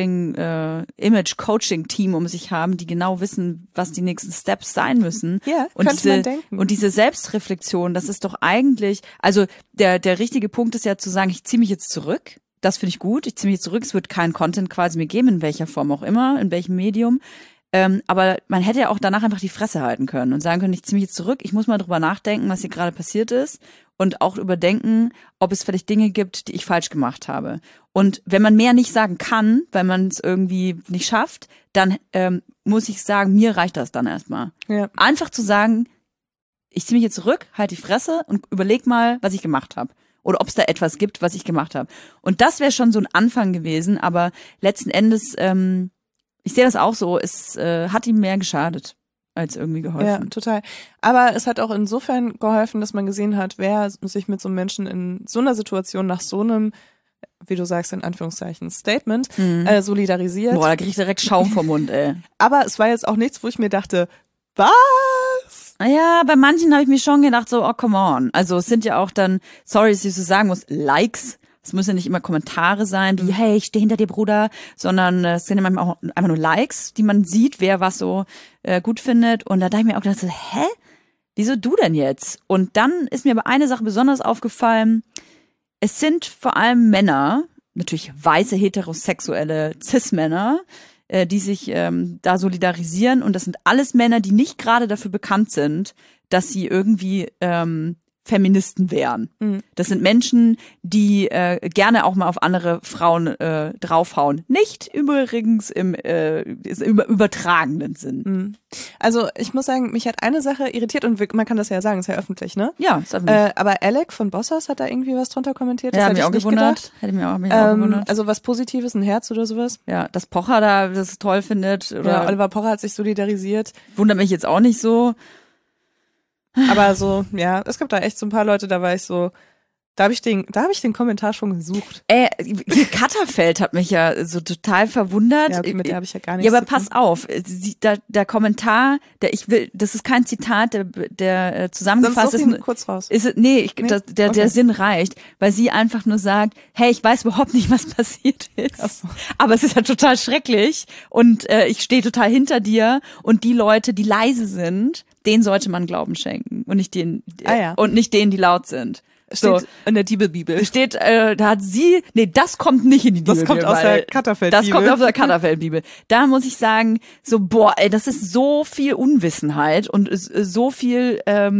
[SPEAKER 2] Image-Coaching-Team um sich haben, die genau wissen, was die nächsten Steps sein müssen.
[SPEAKER 1] Ja, könnte man denken.
[SPEAKER 2] Und diese Selbstreflexion, das ist doch eigentlich, also der richtige Punkt ist ja zu sagen, ich ziehe mich jetzt zurück. Das finde ich gut. Ich ziehe mich jetzt zurück. Es wird keinen Content quasi mehr geben, in welcher Form auch immer, in welchem Medium. Aber man hätte ja auch danach einfach die Fresse halten können und sagen können, ich ziehe mich jetzt zurück, ich muss mal drüber nachdenken, was hier gerade passiert ist und auch überdenken, ob es vielleicht Dinge gibt, die ich falsch gemacht habe. Und wenn man mehr nicht sagen kann, weil man es irgendwie nicht schafft, dann muss ich sagen, mir reicht das dann erstmal.
[SPEAKER 1] Ja.
[SPEAKER 2] Einfach zu sagen, ich ziehe mich jetzt zurück, halt die Fresse und überleg mal, was ich gemacht habe. Oder ob es da etwas gibt, was ich gemacht habe. Und das wäre schon so ein Anfang gewesen, aber letzten Endes ich sehe das auch so, es hat ihm mehr geschadet als irgendwie geholfen.
[SPEAKER 1] Ja, total. Aber es hat auch insofern geholfen, dass man gesehen hat, wer sich mit so einem Menschen in so einer Situation nach so einem, wie du sagst, in Anführungszeichen, Statement solidarisiert.
[SPEAKER 2] Boah, da krieg ich direkt Schaum vom Mund, ey.
[SPEAKER 1] Aber es war jetzt auch nichts, wo ich mir dachte, was?
[SPEAKER 2] Ja, bei manchen habe ich mir schon gedacht, so, oh, come on. Also es sind ja auch dann, sorry, dass ich so sagen muss, Likes. Es müssen ja nicht immer Kommentare sein, wie, hey, ich stehe hinter dir, Bruder, sondern es sind ja manchmal auch einfach nur Likes, die man sieht, wer was so gut findet. Und da dachte ich mir auch gedacht, so, hä? Wieso du denn jetzt? Und dann ist mir aber eine Sache besonders aufgefallen. Es sind vor allem Männer, natürlich weiße, heterosexuelle Cis-Männer, die sich da solidarisieren. Und das sind alles Männer, die nicht gerade dafür bekannt sind, dass sie irgendwie Feministen wären. Das sind Menschen, die gerne auch mal auf andere Frauen draufhauen. Nicht übrigens im übertragenen Sinn.
[SPEAKER 1] Also ich muss sagen, mich hat eine Sache irritiert und man kann das ja sagen, ist ja öffentlich, ne?
[SPEAKER 2] Ja, ist öffentlich.
[SPEAKER 1] Aber Alec von Bosshaus hat da irgendwie was drunter kommentiert. Das
[SPEAKER 2] ja,
[SPEAKER 1] hätte ich
[SPEAKER 2] mich auch
[SPEAKER 1] nicht
[SPEAKER 2] gewundert.
[SPEAKER 1] gedacht.
[SPEAKER 2] Hätte mich auch gewundert.
[SPEAKER 1] Also was Positives, ein Herz oder sowas.
[SPEAKER 2] Ja, dass Pocher da das toll findet. Oder
[SPEAKER 1] ja, Oliver Pocher hat sich solidarisiert.
[SPEAKER 2] Wundert mich jetzt auch nicht so.
[SPEAKER 1] Aber so, ja, es gibt da echt so ein paar Leute, da war ich so, Da habe ich den Kommentar schon gesucht.
[SPEAKER 2] Katterfeld hat mich ja so total verwundert.
[SPEAKER 1] Ja, okay, mit der habe ich ja gar nichts
[SPEAKER 2] Ja, aber
[SPEAKER 1] zu tun.
[SPEAKER 2] pass auf, der Kommentar, das ist kein Zitat, der zusammengefasst
[SPEAKER 1] Sonst
[SPEAKER 2] ist.
[SPEAKER 1] such ihn kurz raus.
[SPEAKER 2] Der Sinn reicht, weil sie einfach nur sagt, hey, ich weiß überhaupt nicht, was passiert ist.
[SPEAKER 1] Ach so.
[SPEAKER 2] Aber es ist ja total schrecklich und ich stehe total hinter dir und die Leute, die leise sind, denen sollte man Glauben schenken und nicht denen, und nicht denen, die laut sind.
[SPEAKER 1] Steht in der Diebelbibel.
[SPEAKER 2] Steht, da hat sie, das kommt nicht in die Bibel.
[SPEAKER 1] Das kommt aus der Katterfeld-Bibel.
[SPEAKER 2] Das kommt aus der Katterfeld-Bibel. Da muss ich sagen, das ist so viel Unwissenheit und so viel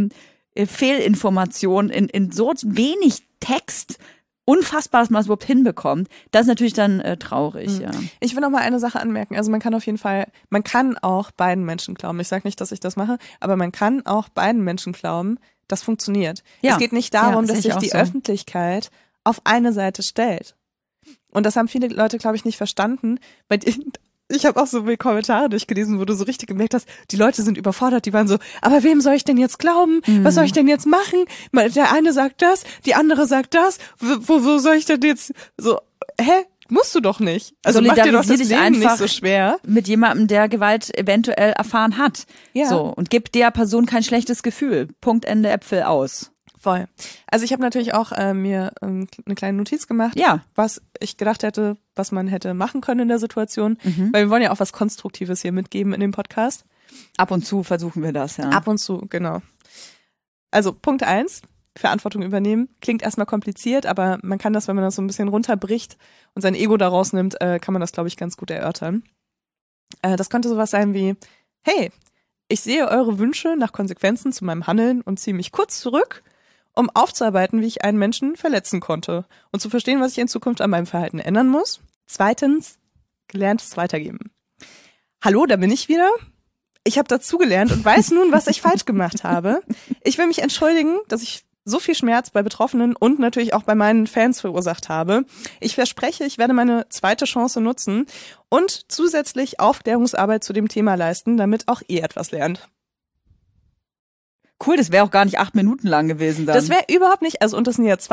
[SPEAKER 2] Fehlinformation in so wenig Text. Unfassbar, dass man das überhaupt hinbekommt. Das ist natürlich dann traurig, ja.
[SPEAKER 1] Ich will noch mal eine Sache anmerken. Also man kann auch beiden Menschen glauben. Ich sage nicht, dass ich das mache, aber man kann auch beiden Menschen glauben. Das funktioniert.
[SPEAKER 2] Ja.
[SPEAKER 1] Es geht nicht darum, dass
[SPEAKER 2] sehe
[SPEAKER 1] sich
[SPEAKER 2] ich
[SPEAKER 1] die
[SPEAKER 2] auch so.
[SPEAKER 1] Öffentlichkeit auf eine Seite stellt. Und das haben viele Leute, glaube ich, nicht verstanden. Weil ich habe auch so viele Kommentare durchgelesen, wo du so richtig gemerkt hast, die Leute sind überfordert. Die waren so, aber wem soll ich denn jetzt glauben? Was soll ich denn jetzt machen? Der eine sagt das, die andere sagt das. Wo soll ich denn jetzt so, musst du doch nicht. Also mach dir doch das
[SPEAKER 2] Solidarisier dich
[SPEAKER 1] Leben nicht
[SPEAKER 2] einfach
[SPEAKER 1] so schwer.
[SPEAKER 2] mit jemandem, der Gewalt eventuell erfahren hat.
[SPEAKER 1] Ja.
[SPEAKER 2] So, und gib der Person kein schlechtes Gefühl. Punkt, Ende, Äpfel, aus.
[SPEAKER 1] Voll. Also ich habe natürlich auch mir eine kleine Notiz gemacht,
[SPEAKER 2] Ja.
[SPEAKER 1] was ich gedacht hätte, was man hätte machen können in der Situation. Weil wir wollen ja auch was Konstruktives hier mitgeben in dem Podcast.
[SPEAKER 2] Ab und zu versuchen wir das, ja.
[SPEAKER 1] Ab und zu, genau. Also Punkt 1, Verantwortung übernehmen. Klingt erstmal kompliziert, aber man kann das, wenn man das so ein bisschen runterbricht und sein Ego da rausnimmt, kann man das, glaube ich, ganz gut erörtern. Das könnte sowas sein wie, hey, ich sehe eure Wünsche nach Konsequenzen zu meinem Handeln und ziehe mich kurz zurück, um aufzuarbeiten, wie ich einen Menschen verletzen konnte und zu verstehen, was ich in Zukunft an meinem Verhalten ändern muss. 2, gelerntes Weitergeben. Hallo, da bin ich wieder. Ich habe dazugelernt und weiß nun, was ich falsch gemacht habe. Ich will mich entschuldigen, dass ich so viel Schmerz bei Betroffenen und natürlich auch bei meinen Fans verursacht habe. Ich verspreche, ich werde meine zweite Chance nutzen und zusätzlich Aufklärungsarbeit zu dem Thema leisten, damit auch ihr etwas lernt.
[SPEAKER 2] Cool, das wäre auch gar nicht 8 Minuten lang gewesen dann.
[SPEAKER 1] Das wäre überhaupt nicht, und das sind ja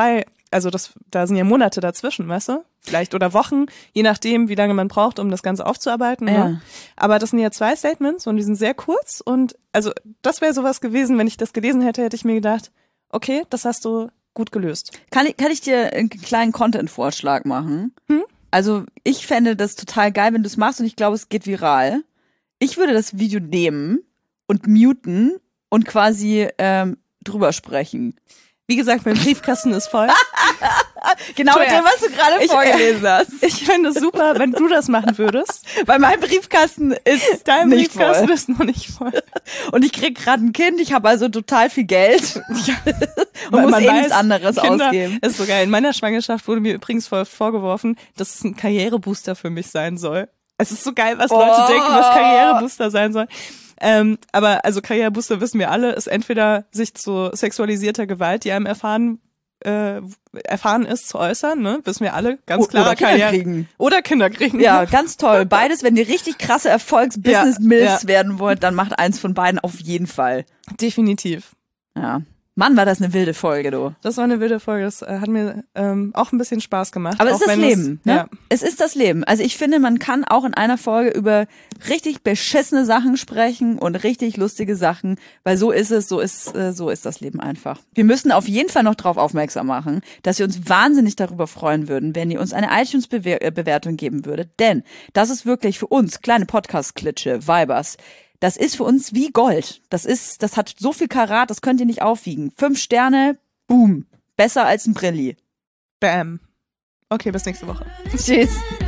[SPEAKER 1] da sind ja Monate dazwischen, weißt du? Vielleicht oder Wochen, je nachdem, wie lange man braucht, um das Ganze aufzuarbeiten.
[SPEAKER 2] Ja.
[SPEAKER 1] Ne? Aber das sind ja 2 Statements und die sind sehr kurz und also das wäre sowas gewesen, wenn ich das gelesen hätte, hätte ich mir gedacht, okay, das hast du gut gelöst.
[SPEAKER 2] Kann ich dir einen kleinen Content-Vorschlag machen? Also ich fände das total geil, wenn du es machst und ich glaube, es geht viral. Ich würde das Video nehmen und muten und quasi drüber sprechen.
[SPEAKER 1] Wie gesagt, mein Briefkasten ist voll.
[SPEAKER 2] Genau mit dem, was du gerade vorgelesen hast.
[SPEAKER 1] Ich fände es super, wenn du das machen würdest.
[SPEAKER 2] Weil mein Briefkasten ist
[SPEAKER 1] Dein
[SPEAKER 2] nicht
[SPEAKER 1] Briefkasten
[SPEAKER 2] voll.
[SPEAKER 1] ist noch nicht voll.
[SPEAKER 2] Und ich krieg gerade ein Kind, ich habe also total viel Geld und muss nichts anderes
[SPEAKER 1] Kinder,
[SPEAKER 2] ausgeben.
[SPEAKER 1] Ist so geil. In meiner Schwangerschaft wurde mir übrigens vorgeworfen, dass es ein Karrierebooster für mich sein soll. Es ist so geil, was Leute denken, was Karrierebooster sein soll. Aber also Karrierebooster, wissen wir alle, ist entweder sich zu sexualisierter Gewalt, die einem erfahren ist, zu äußern, ne? Wissen wir alle, ganz klarer
[SPEAKER 2] Oder Kinder
[SPEAKER 1] Karriere.
[SPEAKER 2] kriegen.
[SPEAKER 1] Oder Kinder kriegen.
[SPEAKER 2] Ja, ganz toll. Beides, wenn ihr richtig krasse Erfolgs-Business-Milfs werden wollt, dann macht eins von beiden auf jeden Fall.
[SPEAKER 1] Definitiv.
[SPEAKER 2] Ja. Mann, war das eine wilde Folge, du.
[SPEAKER 1] Das war eine wilde Folge, das hat mir auch ein bisschen Spaß gemacht.
[SPEAKER 2] Aber es
[SPEAKER 1] auch
[SPEAKER 2] ist das
[SPEAKER 1] wenn
[SPEAKER 2] Leben, ne?
[SPEAKER 1] Ja.
[SPEAKER 2] Es ist das Leben. Also ich finde, man kann auch in einer Folge über richtig beschissene Sachen sprechen und richtig lustige Sachen, weil so ist es, so ist das Leben einfach. Wir müssen auf jeden Fall noch darauf aufmerksam machen, dass wir uns wahnsinnig darüber freuen würden, wenn ihr uns eine iTunes-Bewertung geben würdet, denn das ist wirklich für uns, kleine Podcast-Klitsche, Vibers, das ist für uns wie Gold. Das hat so viel Karat, das könnt ihr nicht aufwiegen. 5 Sterne, boom. Besser als ein Brilli.
[SPEAKER 1] Bam. Okay, bis nächste Woche.
[SPEAKER 2] Tschüss.